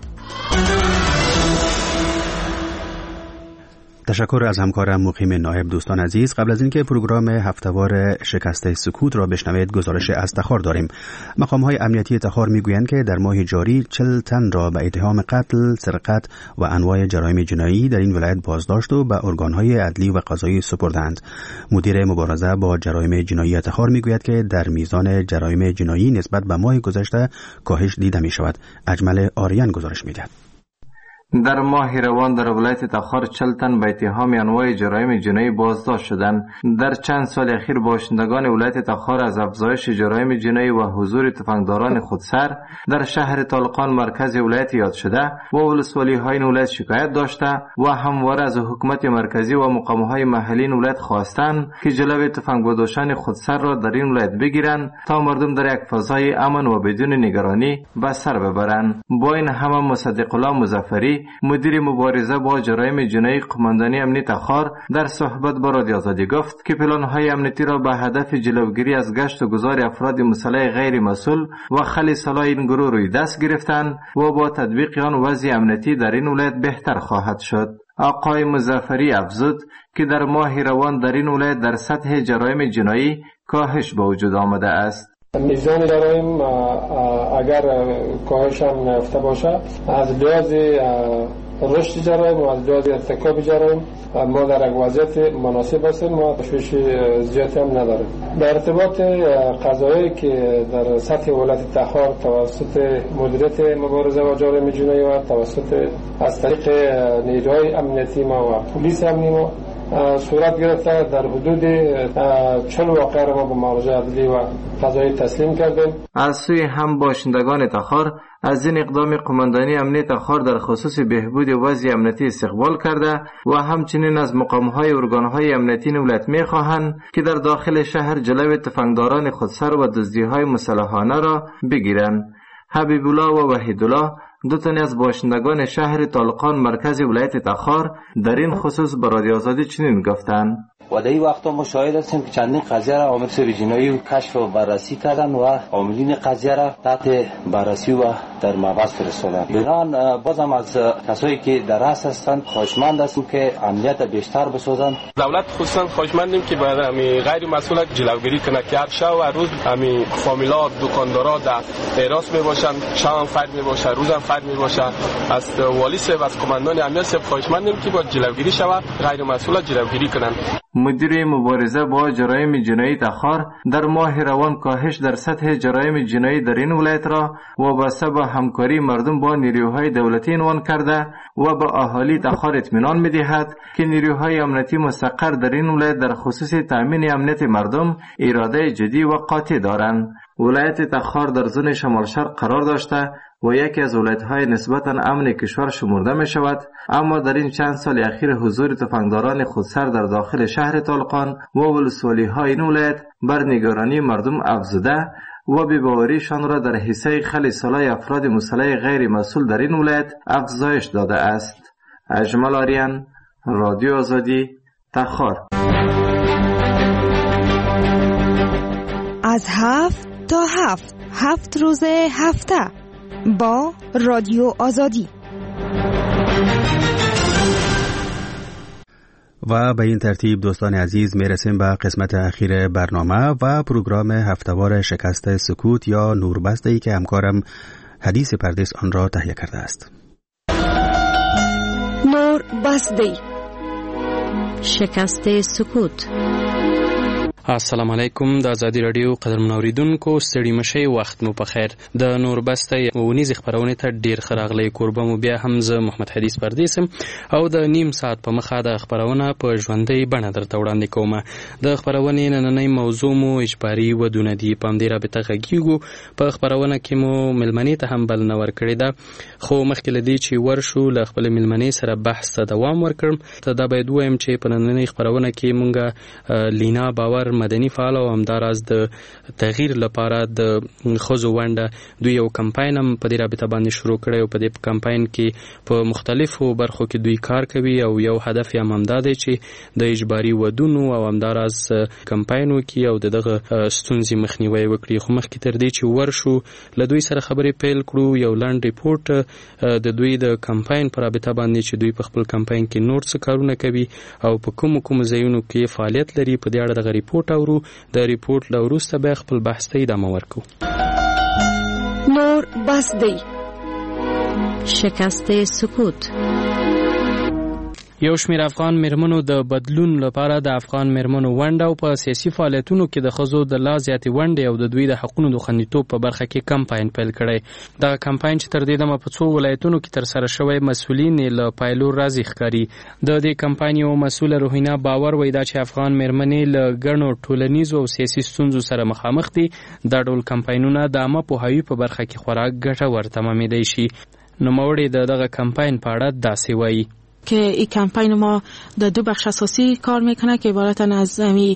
تشکر از همکارم مقیم نایب. دوستان عزیز، قبل از اینکه پروگرام هفتهوار شکست سکوت را بشنوید، گزارش از تخار داریم. مقام‌های امنیتی تخار میگویند که در ماه جاری چهل تن را به اتهام قتل، سرقت و انواع جرایم جنایی در این ولایت بازداشت و به ارگان‌های عدلی و قضایی سپردند. مدیر مبارزه با جرایم جنایی تخار میگوید که در میزان جرایم جنایی نسبت به ماه گذشته کاهش دیده می‌شود. اجمل آریان گزارش می‌دهد. در ماه روان در ولایت تخار چهل تن به اتهام انواع جرایم جنایی بازداشت شدند. در چند سال اخیر باشندگان ولایت تخار از افزایش جرایم جنایی و حضور تفنگداران خودسر در شهر طالقان مرکز ولایت یاد شده و ولسوالی های ولایت شکایت داشته و همواره از حکومت مرکزی و مقامهای محلی ولایت خواستند که جلوی تفنگبرداشتن خودسر را در این ولایت بگیرند تا مردم در یک فضای امن و بدون نگرانی به سر ببرند. با این همه مصدق الله مظفری، مدیر مبارزه با جرایم جنایی قماندانی امنیت تخار، در صحبت با رادیو آزادی گفت که پلان‌های امنیتی را به هدف جلوگیری از گشت و گذار افراد مسلح غیر مسئول و خلی سلاح این گروه روی دست گرفتند و با تطبیق آن وضع امنیتی در این ولایت بهتر خواهد شد. آقای مظفری افزود که در ماه روان در این ولایت در سطح جرایم جنایی کاهش به وجود آمده است. میزان جرایم اگر کاهش هم نیافته باشه، از لحاظ رشد جرایم و از لحاظ ارتکاب جرایم ما در یک وضعیت مناسب هستیم و تشویش زیادی هم نداریم. در ارتباط قضایی که در سطح ولایت تخار توسط مدیریت مبارزه با جرایم جنایی و توسط از طریق نیروهای امنیتی ما و پلیس امنی ما صورت گرفته، در حدود چهل واقعه را ما به معالجه عدلی و قضایی تسلیم کردیم. از سوی هم باشندگان تخار از این اقدام قماندانی امنیت تخار در خصوص بهبود وضع امنیتی استقبال کرده و همچنین از مقامهای ارگانهای امنیتی ولایت می‌خواهند که در داخل شهر جلوی تفنگداران خودسر و دزدی‌های مسلحانه را بگیرند. حبیب الله و وحید الله، دو تن از باشندگان شهر طالقان مرکز ولایت تخار، در این خصوص به رادیو آزادی چنین گفتند: و در این وقتا ما شاهد هستیم که چندین قضیه را عامل سوی جنایی و کشف و بررسی کردن و عاملین قضیه را تحت بررسی و در مبحث فرستادن. بنابراین بازم از کسایی که در رأس هستند خواهشمند هستیم که امنیت بیشتر بسازند. دولت خصوصا خواهشمندیم که باید امی غیر مسئول جلوگیری کنه که هر شب و روز امی فامیلا دکاندارا در اعراض میباشند، شام فرد میباشه، روزم فرد میباشه. از والی صاحب از قماندان امنیت صاحب خواهشمندیم که با جلوگیری شود، غیر مسئول جلوگیری کنند. مدیر مبارزه با جرایم جنایی تخار در ماه روان کاهش در سطح جرایم جنایی در این ولایت را وابسته به همکاری مردم با نیروهای دولتی عنوان کرده و به اهالی تخار اطمینان می‌دهد که نیروهای امنیتی مستقر در این ولایت در خصوص تامین امنیت مردم اراده جدی و قاطع دارند. ولایت تخار در زون شمال شرق قرار داشته و یکی از ولایت‌های نسبتاً امن کشور شمرده می شود، اما در این چند سال اخیر حضور تفنگداران خودسر در داخل شهر طالقان و ولسوالی‌های این ولایت بر نگرانی مردم افزوده و بی‌باوریشان را در حصه خلی سالای افراد مسلح غیر مسئول در این ولایت افزایش داده است. اجمل آریان، رادیو آزادی، تخار. از هفت تا هفت هفت روز هفته با رادیو آزادی. و به این ترتیب دوستان عزیز میرسیم به قسمت اخیر برنامه و پروگرام هفتهوار شکست سکوت یا نوربسته‌ای که همکارم حدیث پردیس آن را تهیه کرده است. نوربسته، شکست سکوت. السلام علیکم. د آزادی رادیو قدرمن اوریدونکو، ستړي مشئ، وخت مو په خیر. د نوربسته ونیزې خپرونې ته ډیر ښه راغلی. کوربه مو بیا هم زه محمد حدیث پردیسم او د نیم ساعت په مخه د خپرونه په ژوندۍ بڼه درته وړاندې کوم. د خپرونې نننۍ موضوع مو اجباري ودونه دي. په همدې رابطه غږیږو. په خپرونه کې مو مېلمنې ته هم بلنه ورکړې ده، خو مخکې له دې چې ورشو له خپلې مېلمنې سره بحث ته دوام ورکړم. ته دا باید ووایم چې په نننۍ خپرونه کې مونږ لینا باور مدني فعال او همداراز د تغییر لپاره د ښځو ونډه دوی یو کمپاین هم په دې رابطه باندې شروع کړی او په دې کمپاین کې په مختلفو برخو کې دوی کار کوي او یو هدف یې هم همدا دی چې د اجباري ودونو او همداراز کمپاین وکړي او دغه ستونزې مخنیوی وکړي. خو مخکې تر دې چې ورشو له دوی سره خبرې پیل کړو، یو لنډ ریپورت د دوی د کمپاین په رابطه باندې چې دوی په خپل کمپاین کې نور څه کارونه کوي او په کوم کوم ځایونو کې فعالیت لري، په دې اړه دغه ریپورت اورو. د ریپورت له وروسته به خپل بحث ته ادامه ورکړو. نور بس دی، شکست سکوت. یو شمېر افغان میرمنو د بدلون لپاره د افغان میرمنو ونډه او په سیاسي فعالیتونو کې د ښځو د لا زیاتې ونډې او د دوی د حقونو د خوندیتوب په برخه کې کمپاین پیل کړی. دغه کمپاین چې تر دې دمه په څو ولایتونو کې ترسره شوی، مسؤلین یې له پایلو راضي ښکاري. د دې کمپاین یو مسؤله روحینا باور وایي دا چې افغان میرمنې له ګڼو ټولنیزو او سیاسي ستونزو سره مخامخ دي. دا ډول کمپاینونه د عامه پوهاوي په برخه کې خورا ګټور تمامېدای شي. نوموړی د دغه کمپاین په اړه داسې وایي که این کمپین ما در دو بخش اساسی کار میکنه که عبارت از امی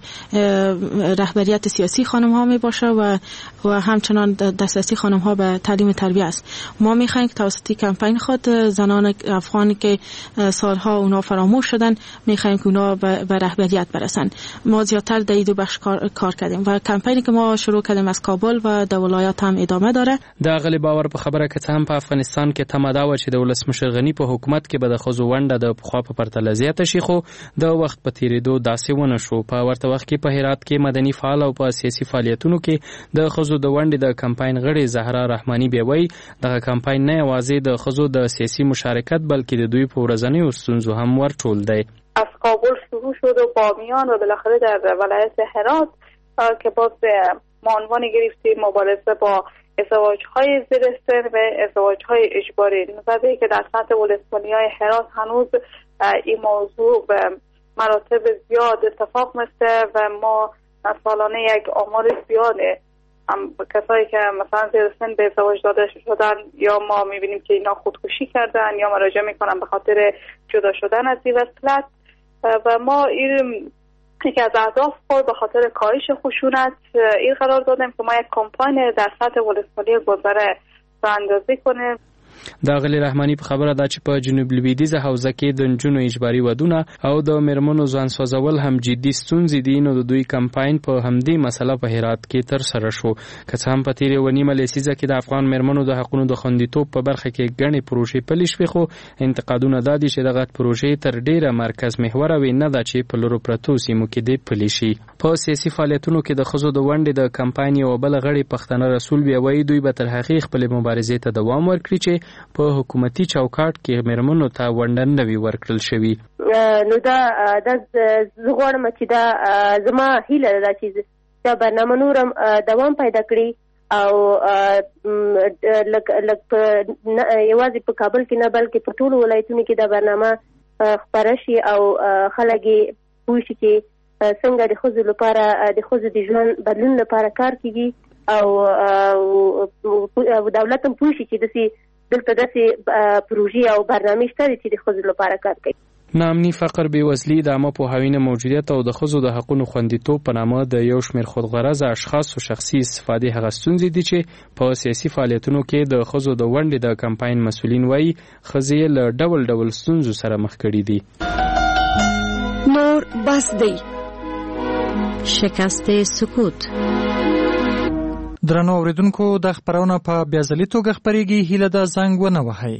رهبریت سیاسی خانم ها می باشه و و همچنان دسترسی خانم ها به تعلیم تربیت است. ما میخوایم که توسط کمپین خود زنان افغانی که سالها اونا فراموش شدن میخوایم که اونا به رهبریت برسن. ما زیادتر در این دو بخش کار, کار کردیم و کمپینی که ما شروع کردیم از کابل و در ولایات هم ادامه داره. دا غلی باور په خبره کې هم په افغانستان کې تمادا و چې د ولسمشر غنی په حکومت کې به د خزو ونډه د پخوا په پرتله زیاته شي، خو د وخت په تیریدو داسې ونه شو. په ورته وخت کې په هرات کې مدني فعال او په سیاسي فعالیتونو کې د خزو د ونډې د کمپاین غړي زهرا رحماني بیوي دغه کمپاین نه یوازې د خزو د سیاسي مشارکت بلکې د دوی په ورځنیو ستونزو هم ورټول دی. از کابل شروع شد و بامیان و بالاخره در ولایت هرات که باز ما عنوان گرفتیم مبارزه با ازدواج‌های زیر سن و ازدواج‌های اجباری. نظری که در سطح ولسوالی‌های هرات هنوز این موضوع به مراتب زیاد اتفاق میفته و ما سالانه یک آمار زیاده کسایی که مثلا زیر سن به ازدواج داده شدن یا ما می‌بینیم که اینا خودکشی کردن یا مراجعه میکنن به خاطر جدا شدن از این وصلت و ما این یکی از اهداف خود به خاطر کاهش خشونت این قرار دادیم که ما یک کمپاین در سطح ولسوالی گذره راهاندازی کنیم. دا غلی رحمانی په خبره ده چې په جنوب لویدیځه حوزه کې د نجونو اجباري ودونه او د میرمنو ځان سوځول هم جدي ستونزې دي، نو د دوی کمپاین په همدې مسله په هرات کې تر سره شو. که څه هم په تیرې ونې نیمه لسیزه کې د افغان میرمنو د حقونو د خوندیتوب په برخه کې ګڼې پروژې پلې شوې، خو انتقادونه دا دي چې دغه پروژې تر ډیره مرکز محوره وي، نه ده چې په لرو پرتو سیمو کې دې پلې شي. په سیاسي فعالیتونو کې د ښځو د ونډې د کمپاین یوه بله غړې پښتنه رسول بیا وایي دوی به تر هغې خپلې مبارزې ته دوام ورکړي چې په حکومتي چوکاټ کې میرمنو ته ونډه نه وي ورکړل شوي. نو دا زه غواړم چې دا زما هیله ده چې دا برنامه نورم دوام پیدا کړي او یوازې په کابل کې نه بلکې په ټولو ولایتونو کې دا برنامه خپره شي او خلک یې پوه شي چې څنګه د ښځو لپاره د ښځو د ژوند بدلون لپاره کار کیږي او دولت هم پوه شي چې داسې دلته داسې پروژې او برنامې شته چې د ښځو لپاره کار کوي. ناامني، فقر، بېوزلي، د عامه پوهاوي نه موجودیت او د ښځو د حقونو خوندیتوب په نامه د یو شمېر خودغرضه اشخاصو شخصي استفادې هغه ستونزې دي چې په سیاسي فعالیتونو کې د ښځو د ونډې د کمپاین مسؤلین وایي ښځې له ډول ډول ستونزو سره مخ کړي دي. نور بس دی. شکست سکوت. درنو اوریدونکو، د خبرونه په بیازلي توګه خبرېږي. هیله ده زنګ ونه وهئ.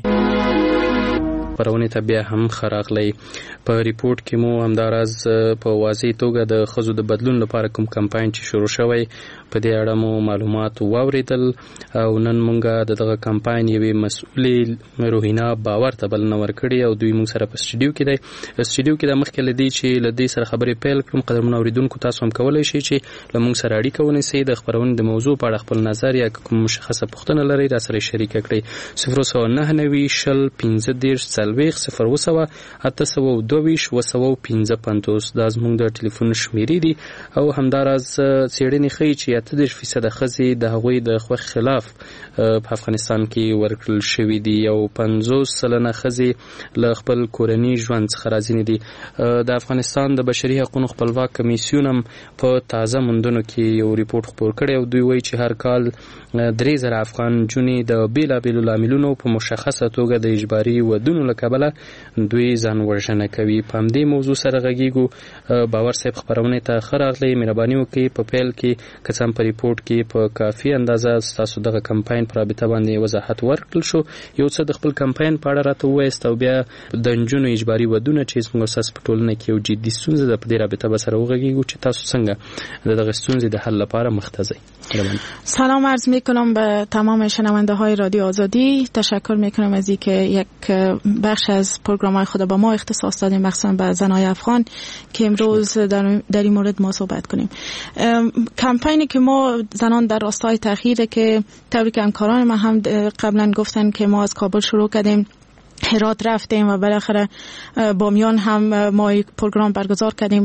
خبرونه ته بیا هم خراغلی. په ریپورت کې مو همداراز په واضح توګه د ښځو د بدلون لپاره کوم کمپاین چې شروع شوی په دې اړه مو معلومات واوریدل او نن مونږه د دغه کمپاین یوې مسؤلې روحینا باور ته بلنه ورکړې او دوی مونږ سره په سټډیو کې دی. سټډیو کې د مخکې لدی چې لدی سره خبرې پیل کړم. قدرمن اوریدونکو، تاسو هم کولای شئ چې له مونږ سره اړیکه ونیسئ، د خبرونې د موضوع په اړه خپل نظر یا کوم مشخصه پوښتنه لرئ را سره شریک کړئ. صفر سوه نهه نوي شل پنځه دېرش څلوېښت صفر اووه سوه اته سوه دوه ویشت اووه سوه پنځه پنځوس دا زموږ د ټلیفون شمیرې دي او همداراز څېړنې ښیي چې اته دېرش فیصده ښځې د هغوی د خوښې خلاف په افغانستان کې ورکړل شوي دي او پنځوس سلنه ښځې له خپل کورني ژوند څخه راضي نه دي. د افغانستان د بشري حقوقو خپلواک کمیسیون هم په تازه موندنو کې یو ریپورت خپور کړی او دوی وایي چې هر کال درې زره افغان نجونې د بېلابېلو لاملونو په مشخصه توګه د اجباري ودونو له کبله دوی ځان وژنه کوي. په همدې موضوع سره غږیږو. باور صاحب، خپرونې ته ښه راغلی. مهرباني وکړئ په پیل کې که څه هم په ریپورت کې په کافي اندازه ستاسو دغه کمپاین په رابطه باندې وضاحت ورکړل شو، یو څه د خپل کمپاین په اړه راته ووایاست او بیا د نجونو اجباري ودونه چې زموږ ستاسو په ټولنه کې یو جدي ستونزه ده په دې رابطه به سره وغږیږو چې تاسو څنګه د دغه ستونزې د حل لپاره مخ ته ځئ. سلام عرض میکنم به تمام شنونده های رادیو آزادی. تشکر میکنم از اینکه یک بخش از پروگرام های خود با ما اختصاص دادیم، مخصوصا به زنای افغان که امروز در, در این مورد ما صحبت کنیم. کمپینی که ما زنان در راستای تغییر که طوری که همکاران ما هم قبلا گفتن که ما از کابل شروع کردیم، هرات رفتیم و بالاخره بامیان هم ما پروگرام برگزار کردیم.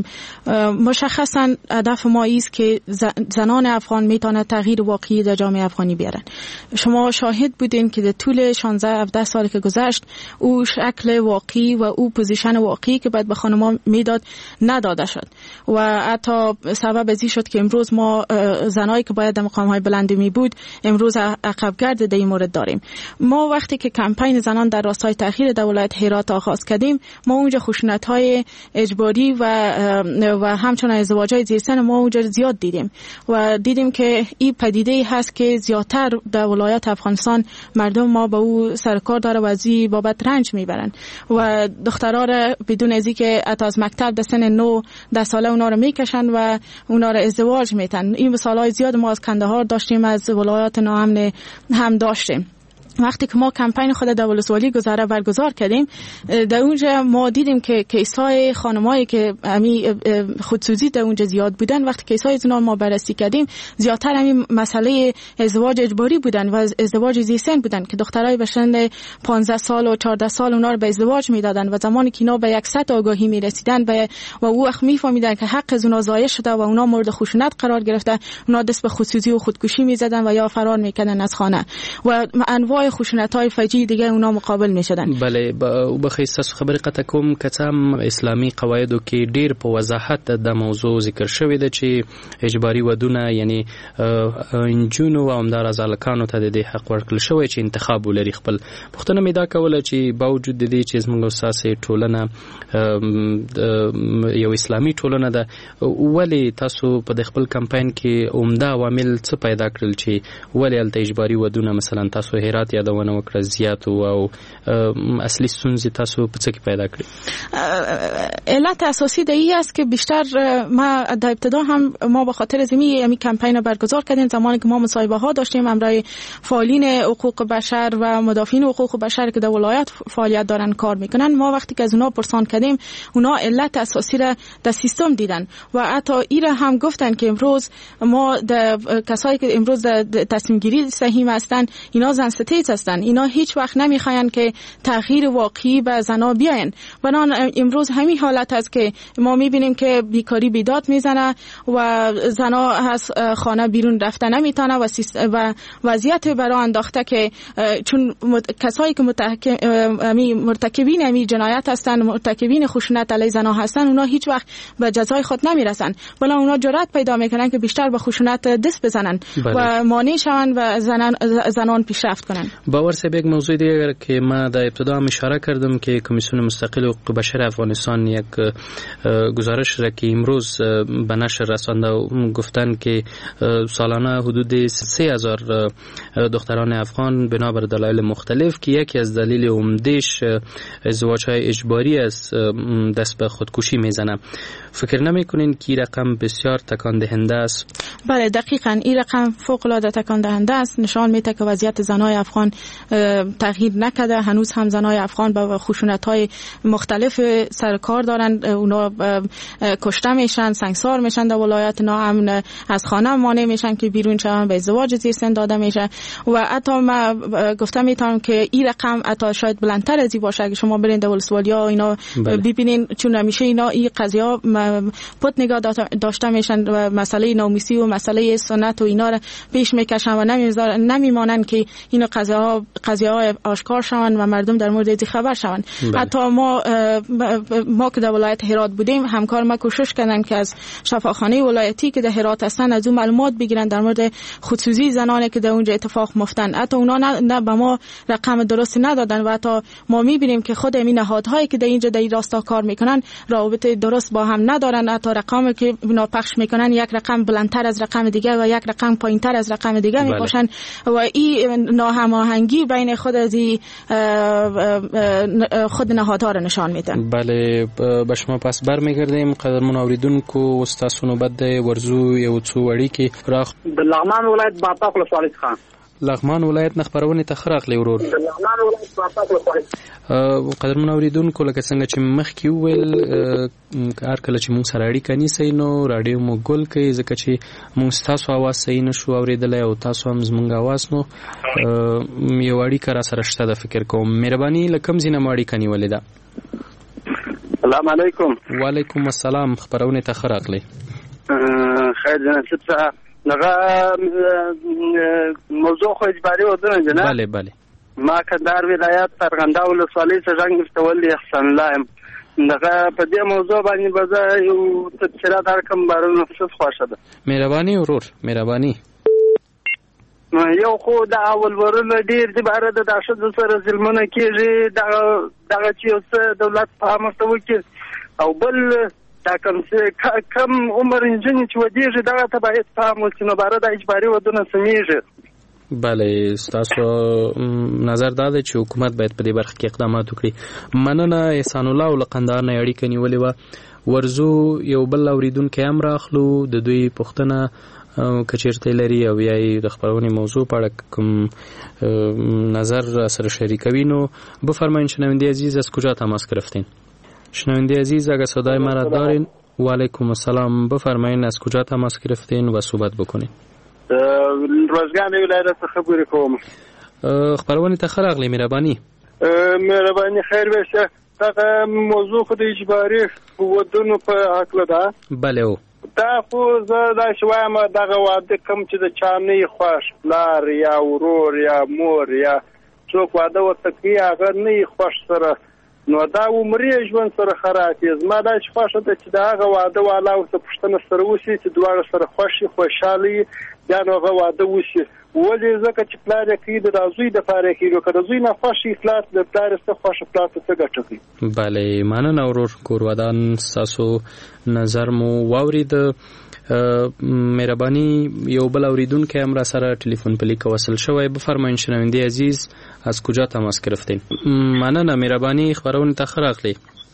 مشخصا هدف ما است که زنان افغان میتونه تغییر واقعی در جامعه افغانی بیارن. شما شاهد بودین که در طول شانزده هفده سالی که گذشت او شکل واقعی و او پوزیشن واقعی که باید به خانم‌ها میداد نداده شد و حتی سبب ازی شد که امروز ما زنایی که باید در مقام‌های بلندی می بود امروز عقب‌گرد در این مورد داریم. ما وقتی که کمپین زنان در راستای تغییر در ولایت هرات آغاز کردیم، ما اونجا خشونت‌های اجباری و و همچنین ازدواج‌های زیرسن ما اونجا زیاد دیدیم و دیدیم که این پدیده هست که زیادتر در ولایت افغانستان مردم ما با او سرکار داره و از این بابت رنج میبرن و دخترها را بدون از اینکه حتی از مکتب در سن نه ده ساله اونا رو میکشن و اونا رو ازدواج میتن. این مثال‌های زیاد ما از کندهار داشتیم، از ولایات ناامن هم داشتیم. وقتی که ما کمپین خود در ولسوالی گذره برگزار کردیم، در اونجا ما دیدیم که کیسای خانمایی که امی خودسوزی در اونجا زیاد بودن. وقتی کیسای از اونا ما بررسی کردیم، زیادتر همین مسئله ازدواج اجباری بودن و ازدواج زیرسن بودن که دخترای بشند پانزده سال و چهارده سال اونا رو به ازدواج میدادن و زمانی که اینا به یک سطح آگاهی میرسیدن و و او وقت میفهمیدن که حق از اونا ضایع شده و اونا مورد خشونت قرار گرفته، اونا دست به خودسوزی و خودکشی میزدن و یا فرار میکردن از خانه و انواع خشونت‌های فجیع دیگه اونا مقابل میشدن. بله، بخیر تاسو خبرې قطع کوم که څه هم اسلامي قواعدو کې ډیر په وضاحت د موضوع ذکر شوی دی چې اجباري ودونه یعنی انجونو او همداراز هلکانو ته د دې حق ورکړل شوی چې انتخاب ولري خپل. پوښتنه مې دا کوله چې باوجود د دې چې زموږ اساسي ټولنه یو اسلامي ټولنه ده، ولې تاسو په خپل کمپاین کې عمده عوامل څه پیدا کړل چې ولې هلته اجباري ودونه مثلا تاسو هرات یادونه وکړه زیات او اصلي ستونزې تاسو په څه کې پیدا کړې؟ علت اساسی د این است که بیشتر ما در ابتدا هم ما به خاطر زمین یعنی کمپین برگزار کردیم زمانی که ما مصاحبه ها داشتیم همراه فعالین حقوق بشر و مدافعین حقوق بشر که در ولایت فعالیت دارن کار میکنن. ما وقتی که از اونا پرسان کردیم، اونا علت اساسی را در سیستم دیدن و حتی این را هم گفتن که امروز ما در کسایی که امروز در تصمیم گیری سهیم هستن اینا زن ستیز محافظ هستند. اینا هیچ وقت نمیخواین که تغییر واقعی به زنا بیاین. بنان امروز همین حالت است که ما میبینیم که بیکاری بیداد میزنه و زنا از خانه بیرون رفتن نمیتونه و, و وضعیت برای انداخته که چون کسایی که مرتکبین امی جنایت هستند، مرتکبین خشونت علیه زنا هستند، اونا هیچ وقت به جزای خود نمیرسن، بلکه اونا جرأت پیدا میکنن که بیشتر به خشونت دست بزنن بله. و مانع شون و زنان زنان پیشرفت کنن. باور صاحب یک موضوع دیگر که ما در ابتدا هم اشاره کردم که کمیسیون مستقل حقوق بشر افغانستان یک گزارش را که امروز به نشر رسانده گفتن که سالانه حدود سه هزار دختران افغان بنابر دلایل مختلف که یکی از دلیل عمده‌اش ازدواج‌های اجباری است دست به خودکشی میزنه. فکر نمی‌کنین که این رقم بسیار تکان دهنده است؟ بله دقیقاً این رقم فوق العاده تکان دهنده است. نشان میده که وضعیت زنای افغان تغییر نکرده. هنوز هم زنای افغان با خشونت‌های مختلف سر کار دارند. اونا کشته میشن، سنگسار میشن، در ولایت ناامن از خانه مانع میشن که بیرون شون، به ازدواج زیر سن داده میشه و حتی ما گفتم میتونم که این رقم حتی شاید بلندتر از این باشه. اگه شما برین در ولسوالیا اینا بله. ببینین چون همیشه اینا این قضیه پت نگاه داشته میشن و مسئله ناموسی و مسئله سنت و اینا رو پیش میکشن و نمیذارن نمیمانن که اینا قضیه ها قضیه ها آشکار شون و مردم در مورد این خبر شون. بله. حتی ما ما که در ولایت هرات بودیم همکار ما کوشش کردن که از شفاخانه ولایتی که در هرات هستن از اون معلومات بگیرن در مورد خصوصی زنانی که در اونجا اتفاق میفتن. حتی اونا نه, نه به ما رقم درستی ندادن و حتی ما میبینیم که خود این نهادهایی که در اینجا در این راستا کار میکنن رابطه درست با هم ندارن. حتی رقمی که اینا پخش میکنن یک رقم بلندتر از رقم دیگه و یک رقم پایینتر از رقم دیگه بله. میباشن و این ناهماهنگی بین خود از خود نهادها رو نشان میده. بله به شما پس برمیگردیم. قدرمن اوریدونکو تاسو نوبت د ورزو یو څو اړیکې راخ د لغمان ولایت باطاق ولسوالۍ څخه لغمان ولایت نخبرونه تخراق لورور د لغمان ولایت باطاق ولسوالۍ قدرمن اوریدونکو لکه څنګه چې مخکې وویل هر کله چې موږ سره اړیکه نیسئ نو راډیو مو ګل کوي ځکه چې موږ تاسو اواز صحیح نشو اوریدلی او تاسو هم زموږ اواز نو یو اړیکه را سره شته د فکر کوم. مهرباني له کوم ځای نه مو اړیکه نیولې ده؟ السلام علیکم. وعلیکم السلام. خبرونه ته ښه راغلی. خیر جناب څه نغه موضوع خو اجباري ودونه جناب. بله بله. ما کندهار ولایت فرغنده ولسوالۍ څخه څنګه مستولي احسان الله نغه په دې موضوع باندې به یو تفصیلات درکم بارونه څه خوښه ده. مهرباني ورور مهرباني. یو خو د اول ورونه ډیر د بار د داشه سره ظلمونه کیږي د دغه چې دولت په مستوي کې او بل دا کوم څه کم عمر انجن چې ودیږي دغه ته باید فهم وکړي نو بار د اجباري ودونه سمېږي. بله تاسو نظر دا دی چې حکومت باید په دې برخه کې اقدامات وکړي. مننه احسان الله له قندهار نه اړیکه نیولې وه. ورزو یو بل اوریدونکی هم راخلو د دوی پوښتنه کچیرته لري او یا د خبرونې موضوع په اړه کوم نظر سره شریکوی نو بفرمایید شنونده عزیز از کجا تماس گرفتین؟ شنونده عزیز اگر صدای مرا دارین و علیکم السلام بفرمایید از کجا تماس گرفتین و صحبت بکنین. روزگان ولایت څخه خبرې کوم. خبرونه ته ښه راغلی. مهرباني مهرباني خیر وشه. دغه موضوع خو د اجباري ودونو په حق ده. بله او دا خو زه دا شوایم دغه واده کوم چې د چا نه خوښ پلار یا ورور یا مور یا څوک واده ورته کوي هغه نه خوښ سره نو دا عمرې ژوند سره خرابې. زما دا چې خوښه ده چې د هغه واده والا ورته پوښتنه سره وشي چې دواړه سره خوښ خوشحاله یا نو هغه واده وشي. ولې ځکه چې پلار یې کوي د زوی دپاره یې کوي که د زوی نه خوښ وي پلار د پلار یې څه خوښه پلار ته څه ګټه کوي. بله مننه ورور کورودان ستاسو نظر مو واورید. مهرباني یو بل اوریدونکی هم را سره تلیفن په لیک وصل شوی. بفرمایید شنونده عزیز از کجا تماس گرفتین؟ مننه مهرباني خبرونه ته ښه راغلی.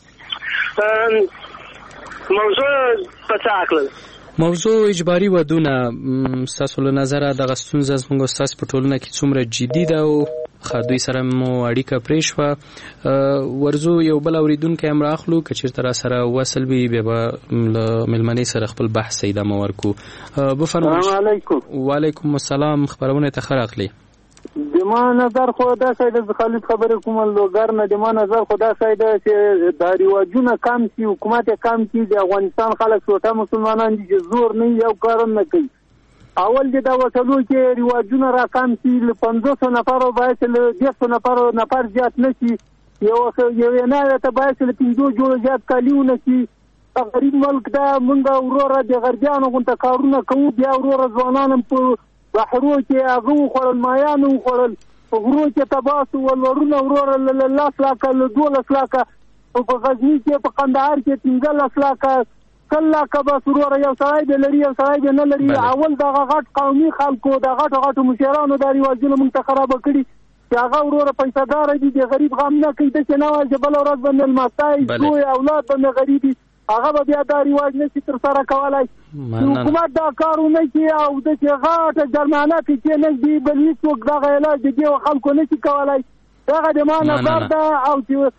موضوع په څه عقل موضوع اجباري ودونه ستاسو له نظره دغه ستونزه زموږ ستاسو په ټولنه کې څومره جدي ده او خدوی سره مو اړیکه پرې شوه. ورزو یو بل اوریدونکی هم راخلو که چېرته را سره وصل وي بیا به له مېلمنې سره خپل بحث ادامه ورکړو. بفرمایئ. السلام علیکم. وعلیکم السلام. خبرونه ته ښه راغلی. د د ما نظر خو دا ساید د خالد خبره کوم لوګر نه د ما نظر خو دا ساید چې د ریواجونه کم شي حکومت کم شي د افغانستان خلک ټوټه مسلمانان دي چې زور نه یو کار نه کوي اول د دا وسلو کې ریواجونه را کم شي ل پنځوس نفر باید ل دېرش نفر نفر زیات نشي یو یو نه ته باید ل پنځو جوړ زیات کالیونه شي غریب ملک دا مونږه وروره د غربیانو غونته کارونه کوو بیا وروره ځوانان په بحرو کې هغه خوړل مایانو خوړل په غرو کې تباسو ولورونه وروره لاس لاکه له دولس لاکه په غزني کې په قندهار کې پنځلس لاکه کله کبه وروره یو سړی د لري یو سړی د نه لري اول دغه غټ قومي خلکو د غټ غټ مشرانو د ریواجونو مونږ ته خراب کړي چې هغه وروره پیسه‌دار دي د غریب غم نه کوي د چې نه جبل ورځ باندې الماسای دوی اولاد باندې غریبي هغه بیا دا ریواج نشي تر سره کولای حکومت دا کارونه کوي او د چې غاټه جرمانه کې نه دی بل هیڅوک دا علاج دی خلکو نشي کولای دا د ما نظر دا او چې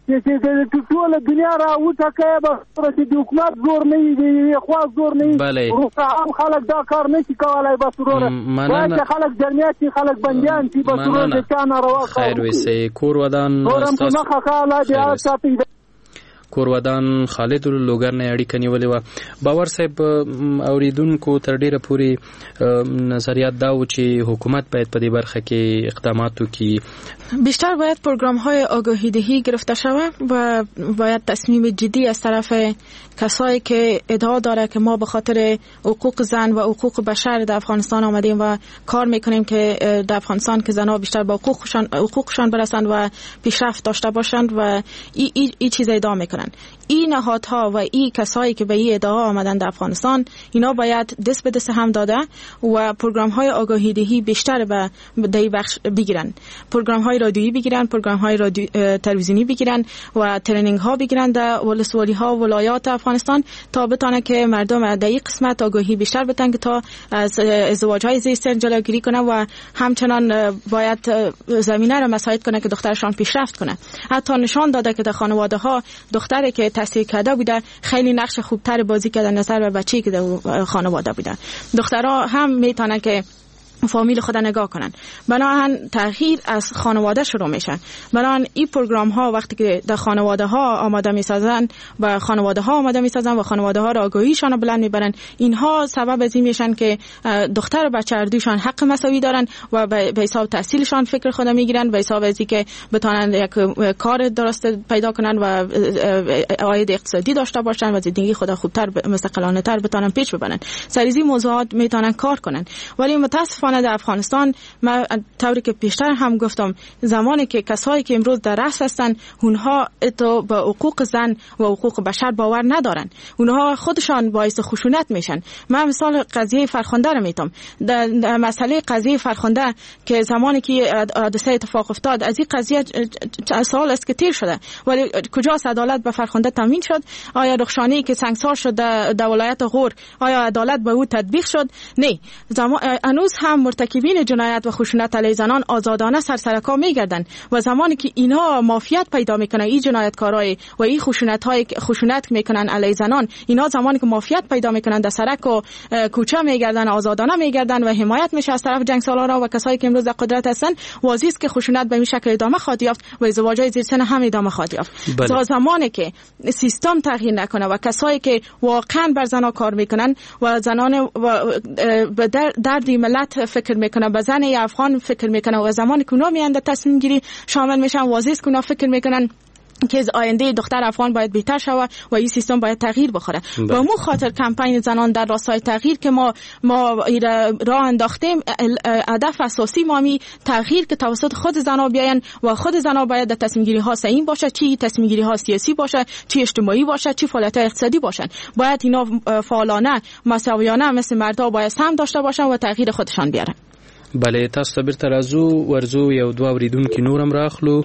چې ټول دنیا را وټکه به چې د حکومت زور نه دی خو زور نه دی عام خلک دا کار نشي کولای بس وروره باید خلک جرميات خلک بنديان چې بس وروره د چانه روا خیر وسه کور ودان مخه خاله دی تاسو کور ودان خالد لوګر نه اړیکه نیولې و باور صاحب اوریدونکو تر ډیره پوری نظریات دا و چې حکومت باید په دې برخه کې اقدامات وکړي بیشتر باید پروگرام های آگاهی دهی گرفته شود و باید تصمیم جدی از طرف کسایی که ادعا داره که ما به خاطر حقوق زن و حقوق بشر در افغانستان آمدیم و کار میکنیم که در افغانستان که زنها بیشتر با حقوقشان حقوقشان برسند و پیشرفت داشته باشند و این ای, ای چیز ادعا میکنن. این نهادها و این کسایی که به این ادعا آمدن در افغانستان اینا باید دست به دست هم داده و پروگرام های آگاهی دهی بیشتر به دهی بخش بگیرن، پروگرام های رادیویی بگیرن، پروگرام های رادیو تلویزیونی بگیرن و ترنینگ ها بگیرن در ولسوالی ها و ولایات افغانستان تا بتونه که مردم در این قسمت آگاهی بیشتر بدن که تا از ازدواج های زیستن جلوگیری کنه و همچنان باید زمینه را مساعد کنه که دخترشان پیشرفت کنه. حتی نشان داده که در خانواده ها دختری که تحصیل کرده بوده خیلی نقش خوبتر بازی کرده نظر به بچه‌ای که در خانواده بوده. دخترها هم میتونن که فامیل خود نگاه کنن. بنابراین تغییر از خانواده شروع میشه. بنابراین این پروگرام ها وقتی که در خانواده ها آماده میسازن و خانواده ها آماده میسازن و خانواده ها را آگاهیشان بلند میبرن، اینها سبب از این میشن که دختر و بچه هردوشان حق مساوی دارن و به حساب تحصیلشان فکر خود میگیرن، به حساب از اینکه بتونن یک کار درست پیدا کنن و عاید اقتصادی داشته باشن و زندگی خود خوبتر مستقلانه تر بتونن پیش ببرن. سریزی موضوعات میتونن کار کنن. ولی متاسفانه در افغانستان ما طوری که پیشتر هم گفتم زمانی که کسایی که امروز در رأس هستن اونها تو به حقوق زن و حقوق بشر باور ندارن، اونها خودشان باعث خشونت میشن. من مثال قضیه فرخنده رو میتم. در مسئله قضیه فرخنده که زمانی که حادثه اتفاق افتاد از این قضیه سال است که تیر شده ولی کجاست عدالت به فرخنده تامین شد؟ آیا رخشانی که سنگسار شد در ولایت غور آیا عدالت به او تطبیق شد؟ نه. زمان هنوز هم مرتکبین جنایت و خشونت علیه زنان آزادانه سرسرکا میگردن و زمانی که اینا مافیات پیدا میکنن این جنایتکارای و این خشونت های خشونت میکنن علیه زنان، اینا زمانی که مافیات پیدا میکنن در سرک و کوچه میگردن آزادانه میگردن و حمایت میشه از طرف جنگ سالارا و کسایی که امروز در قدرت هستن، واضحه است که خشونت به این شکل ادامه خواهد یافت و ازدواج‌های زیر سن هم ادامه خواهد یافت. تا زمانی که سیستم تغییر نکنه و کسایی که واقعا بر زنان کار میکنن و زنان و به درد ملت فکر میکنن، به زن افغان فکر میکنن و زمانی که اونا میاند تصمیم گیری شامل میشن، واضحه است که اونا فکر میکنن که آینده دختر افغان باید بهتر شود و این سیستم باید تغییر بخوره. با مو خاطر کمپین زنان در راستای تغییر که ما ما راه انداختیم، هدف اساسی ما می تغییر که توسط خود زنان بیاین و خود زنان باید در تصمیم گیری ها سعیم باشه، چی تصمیم گیری ها سیاسی باشه، چی اجتماعی باشه، چی فعالیت اقتصادی باشن. باید اینا فعالانه مساویانه مثل مردها باید هم داشته باشن و تغییر خودشان بیارن. بله، تاسو ته بیرته راځو ورځو یو دوه اوریدونکي نورم راخلو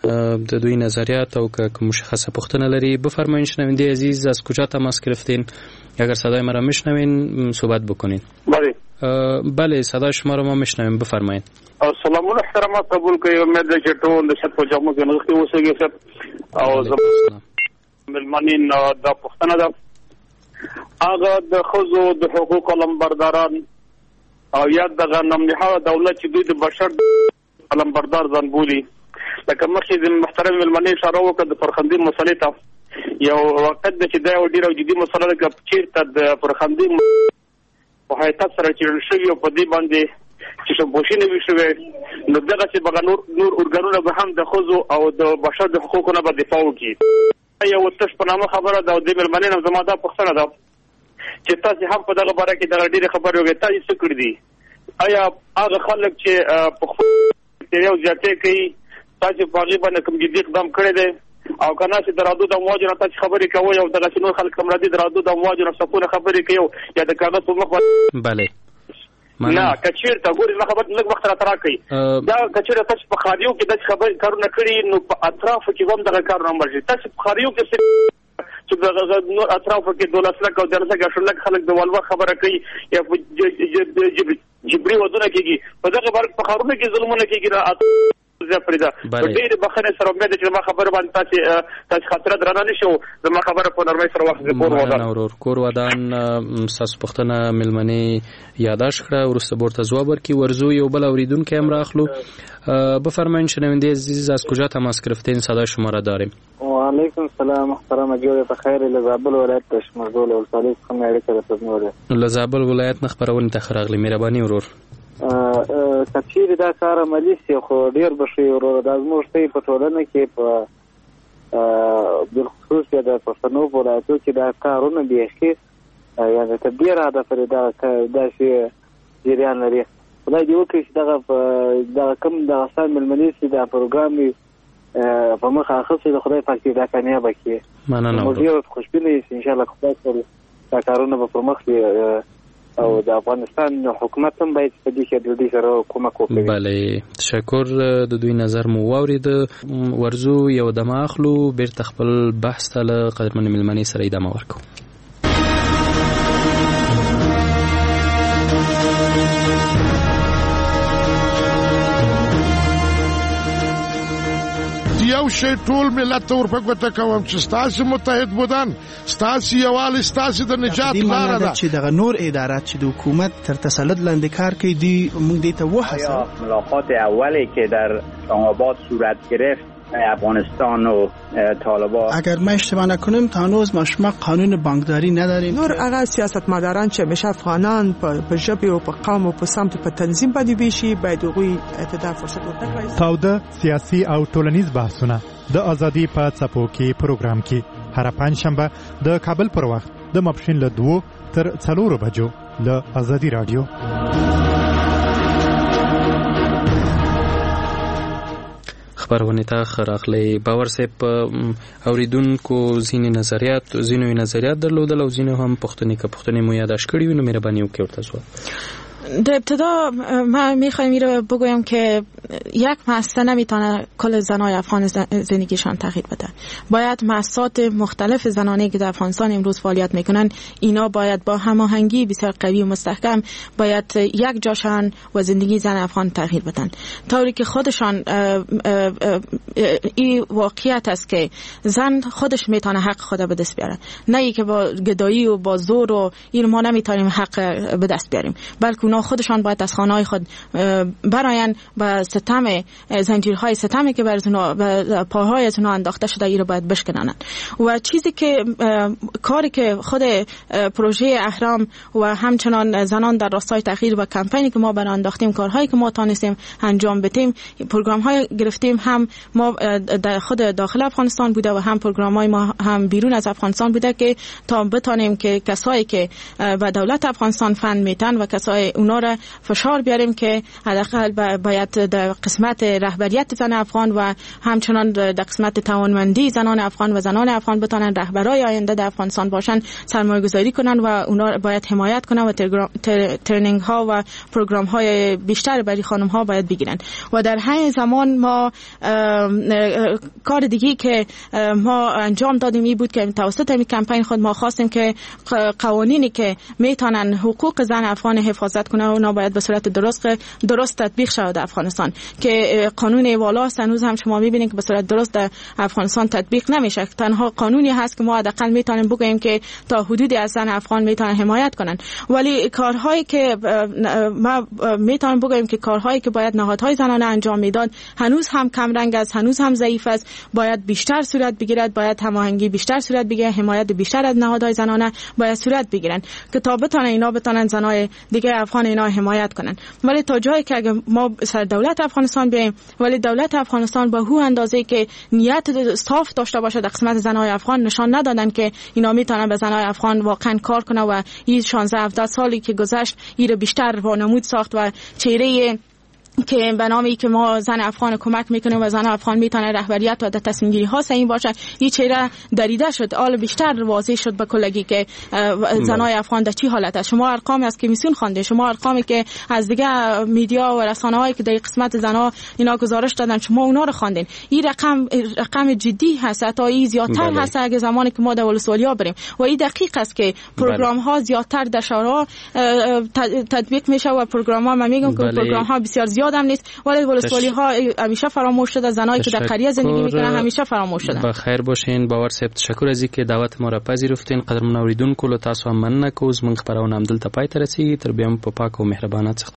د دوی نظریات او که مشخصه پوښتنه لري بفرمایید. شنونده عزیز از کجا تماس گرفتین؟ اگر صدای مرا میشنوین صحبت بکنین. بله بله صدای شما رو ما میشنویم، بفرمایید. سلام احترامات قبول کوي. امید ده چې ټول د شپ په جامو کې نغښتي اوسېږي سب او زموږ ملمنین د پښتنه ده هغه د خزو د حقوق لمبرداران او یاد دغه نمنه دولت چې دوی د بشر علم بردار ځان بولي. لکه مخکې د محترم مېلمنې اشاره وکړه د فرخندي مسلې ته. یو وخت د چې دا یو ډېره جدي مسله ده، که چېرته د فرخندي په حقیقت سره څېړل شوي او په دې باندې چې شبوشي نه وي شوی، نو دغسې به نور نور ارګانونه به هم د ښځو او د بشر د حقوقو نه به دفاع وکړي. یو تش په نامه خبره ده او د مېلمنې نه زما دا پوښتنه ده چې تاسې هم په دغه باره کې دغه ډېرې خبرې وکړئ، تاسې څه کړي دي؟ آیا هغه خلک چې په خپل یو زیاتې کوي تاسې په هغې باندې کوم جدي اقدام کړی دی؟ او که نه چې د رادود امواجو نه تاسې خبرې کوئ او دغسې نور خلک هم راځي د رادود امواجو نه څپونه خبرې کوي یا د کاغذ په مخ بله نه که چېرته ګورې زما خبر لږ وخت راته راکړئ. دا که چېرته تاسې په خاریو کې داسې خبرې کارونه کړي نو په اطرافو کې هم دغه کارونه عمل شي. تاسې په خاریو کې چې دغه نور اطرافو کې دولس لک او دیارلس لک اشر لک خلک د والور خبره کوي یا په جبري ودونه کېږي، په دغه باره په ښارونو کې ظلمونه کېږي. فريده ډېر بخنه سره امید چې ما خبر باندې تاسو تاسو خاطر درنه نشو زما خبره په نرمۍ سره وخت کور ودان اورور کور ودان ساس پختنه ملمنې یاداش کړه ورسته ورته جواب ورکړي ورزو یو بل اوریدونکو هم راخلو. بفرمایید شنونده عزیز از کجا تماس گرفتین؟ صدای شما را داریم. و علیکم السلام محترم جوړ په خیر لزابل ولایت تشمرزول ولسوالی څخه اړیکه راځنوره لزابل ولایت نه خبرونه تخراغلی مهرباني ورور. کچیر دا کار عملی سی خو ډیر بشي ورور د زموږ ته په ټولنه کې په بالخصوص د پښتنو ولایتو کې دا کارونه بیخي یعنی تدبیر اده فريده دا شی جریان لري. خدای دې وکړي چې دغه د کم د آسان ملمنې سي دا پروګرام په مخه اخیستي د خدای پاک دې دا کامیاب کړي. مننه موږ یو خوشبینه یو ان شاء الله خدای سره دا کارونه به پر مخ او د افغانستان حکومت هم باید په دې کې د دې سره کومک وکړي. بله تشکر د دوی نظر مو واورید. ورزو یو دمه اخلو بیرته خپل بحث ته له قدرمن ملمنې سره ادامه ورکو. یو شی ټول ملت ور په ګوته کوم چې ستاسو متحد بودن ستاسو یوال ستاسو د نجات لار ده چې دغه نور ادارات چې د حکومت تر تسلط لاندې کار کوي دی موږ دې ته وحسه. ملاقات اولی که در آباد صورت گرفت افغانستان و طالبان اگر ما اشتباه نکنیم تا هنوز ما شما قانون بانکداری نداریم. نور هغه سیاستمداران چې مشه افغانان په ژبه او په قوم او په سمت په تنظیم باندې ویشي باید غوي اعتدال فرصت ورکړي. تاوده سیاسي او ټولنیز بحثونه د ازادي په څپو کې پروګرام کې هر پنځ شنبه د کابل پر وخت د ماپښین له دوه تر څلورو بجو له ازادي رادیو. خبرونه ته خراغلی باور سه په اوریدونکو زینې نظریات زینوی نظریات درلودل او زینو هم پښتني که پښتني مو یاداش کړی وینم مهرباني وکړئ ورته سوال. در ابتدا من میخوایم این رو بگویم که یک مؤسسه نمیتونه کل زنای افغان زندگیشان تغییر بده. باید مؤسسات مختلف زنانه که در افغانستان امروز فعالیت میکنن اینا باید با هماهنگی بسیار قوی و مستحکم باید یک جاشان و زندگی زن افغان تغییر بدن طوری که خودشان این واقعیت است که زن خودش میتونه حق خود به دست بیاره، نه ای که با گدایی و با زور و این ما نمیتونیم حق به دست بیاریم، بلکه اونا خودشان باید از خانه‌های خود براین با ستم زنجیرهای ستمی که براتون به پاهایتون انداخته شده ای رو باید بشکنن. و چیزی که کاری که خود پروژه اهرام و همچنان زنان در راستای تغییر و کمپینی که ما برای انداختیم، کارهایی که ما تونستیم انجام بدیم، پروگرام‌های گرفتیم، هم ما در خود داخل افغانستان بوده و هم پروگرام‌های ما هم بیرون از افغانستان بوده که تا بتونیم که کسایی که به دولت افغانستان فند میتن و کسای اونا را فشار بیاریم که حداقل باید در قسمت رهبریت زن افغان و همچنان در قسمت توانمندی زنان افغان و زنان افغان بتونن رهبرای آینده در افغانستان باشن، سرمایه گذاری کنن و اونا باید حمایت کنن و ترنینگ ها و پروگرام های بیشتر برای خانم ها باید بگیرن. و در همین زمان ما کار دیگه که ما انجام دادیم این بود که توسط این کمپین خود ما خواستیم که قوانینی که میتونن حقوق زن افغان حفاظت کنه اونا باید به صورت درست درست تطبیق شود در افغانستان. که قانون والاست هنوز هم شما میبینید که به صورت درست در افغانستان تطبیق نمیشه. تنها قانونی هست که ما حداقل میتونیم بگوییم که تا حدودی از زن افغان میتونن حمایت کنن، ولی کارهایی که ما میتونیم بگوییم که کارهایی که باید نهادهای زنانه انجام میداد هنوز هم کم رنگ است، هنوز هم ضعیف است، باید بیشتر صورت بگیرد، باید هماهنگی بیشتر صورت بگیره، حمایت بیشتر از نهادهای زنانه باید صورت بگیرن که تا بتونن اینا بتونن زنای دیگه افغان اینا حمایت کنن. ولی تا جایی که اگه ما سر دولت افغانستان بیایم، ولی دولت افغانستان به هو اندازه که نیت صاف داشته باشه در قسمت زنای افغان نشان ندادن که اینا میتونن به زنای افغان واقعا کار کنه و این شانزده هفده سالی که گذشت این بیشتر وانمود ساخت و چهره که به نامی که ما زن افغان کمک میکنیم و زن افغان میتونه رهبریت و تصمیم گیری ها سعی باشه، این چهره دریده شد، حال بیشتر واضح شد به کلگی که زنای افغان در چی حالت است. شما ارقامی از کمیسیون خوانده، شما ارقامی که از دیگه میدیا و رسانه هایی که در قسمت زنا اینا گزارش دادن شما اونا رو خواندین. این رقم رقم جدی هست، تا این زیادتر بله. هست اگه زمانی که ما در ولسوالیا بریم و این دقیق است که پروگرام ها زیادتر در شهرها تطبیق میشه و پروگرام ها من میگم که پروگرام ها بسیار زیاد هم نیست، ولی ولسوالی ها همیشه فراموش شده، زنایی که در قریه زندگی میکنن همیشه فراموش شدن. بخیر باشین. باور صاحب تشکر از اینکه دعوت ما را پذیرفتین. قدرمن اوریدونکو له تاسو هم مننه کوم. زموږ خبرونه هم دلته پای ته رسیږي. تر بیا هم په پاک او مهربانه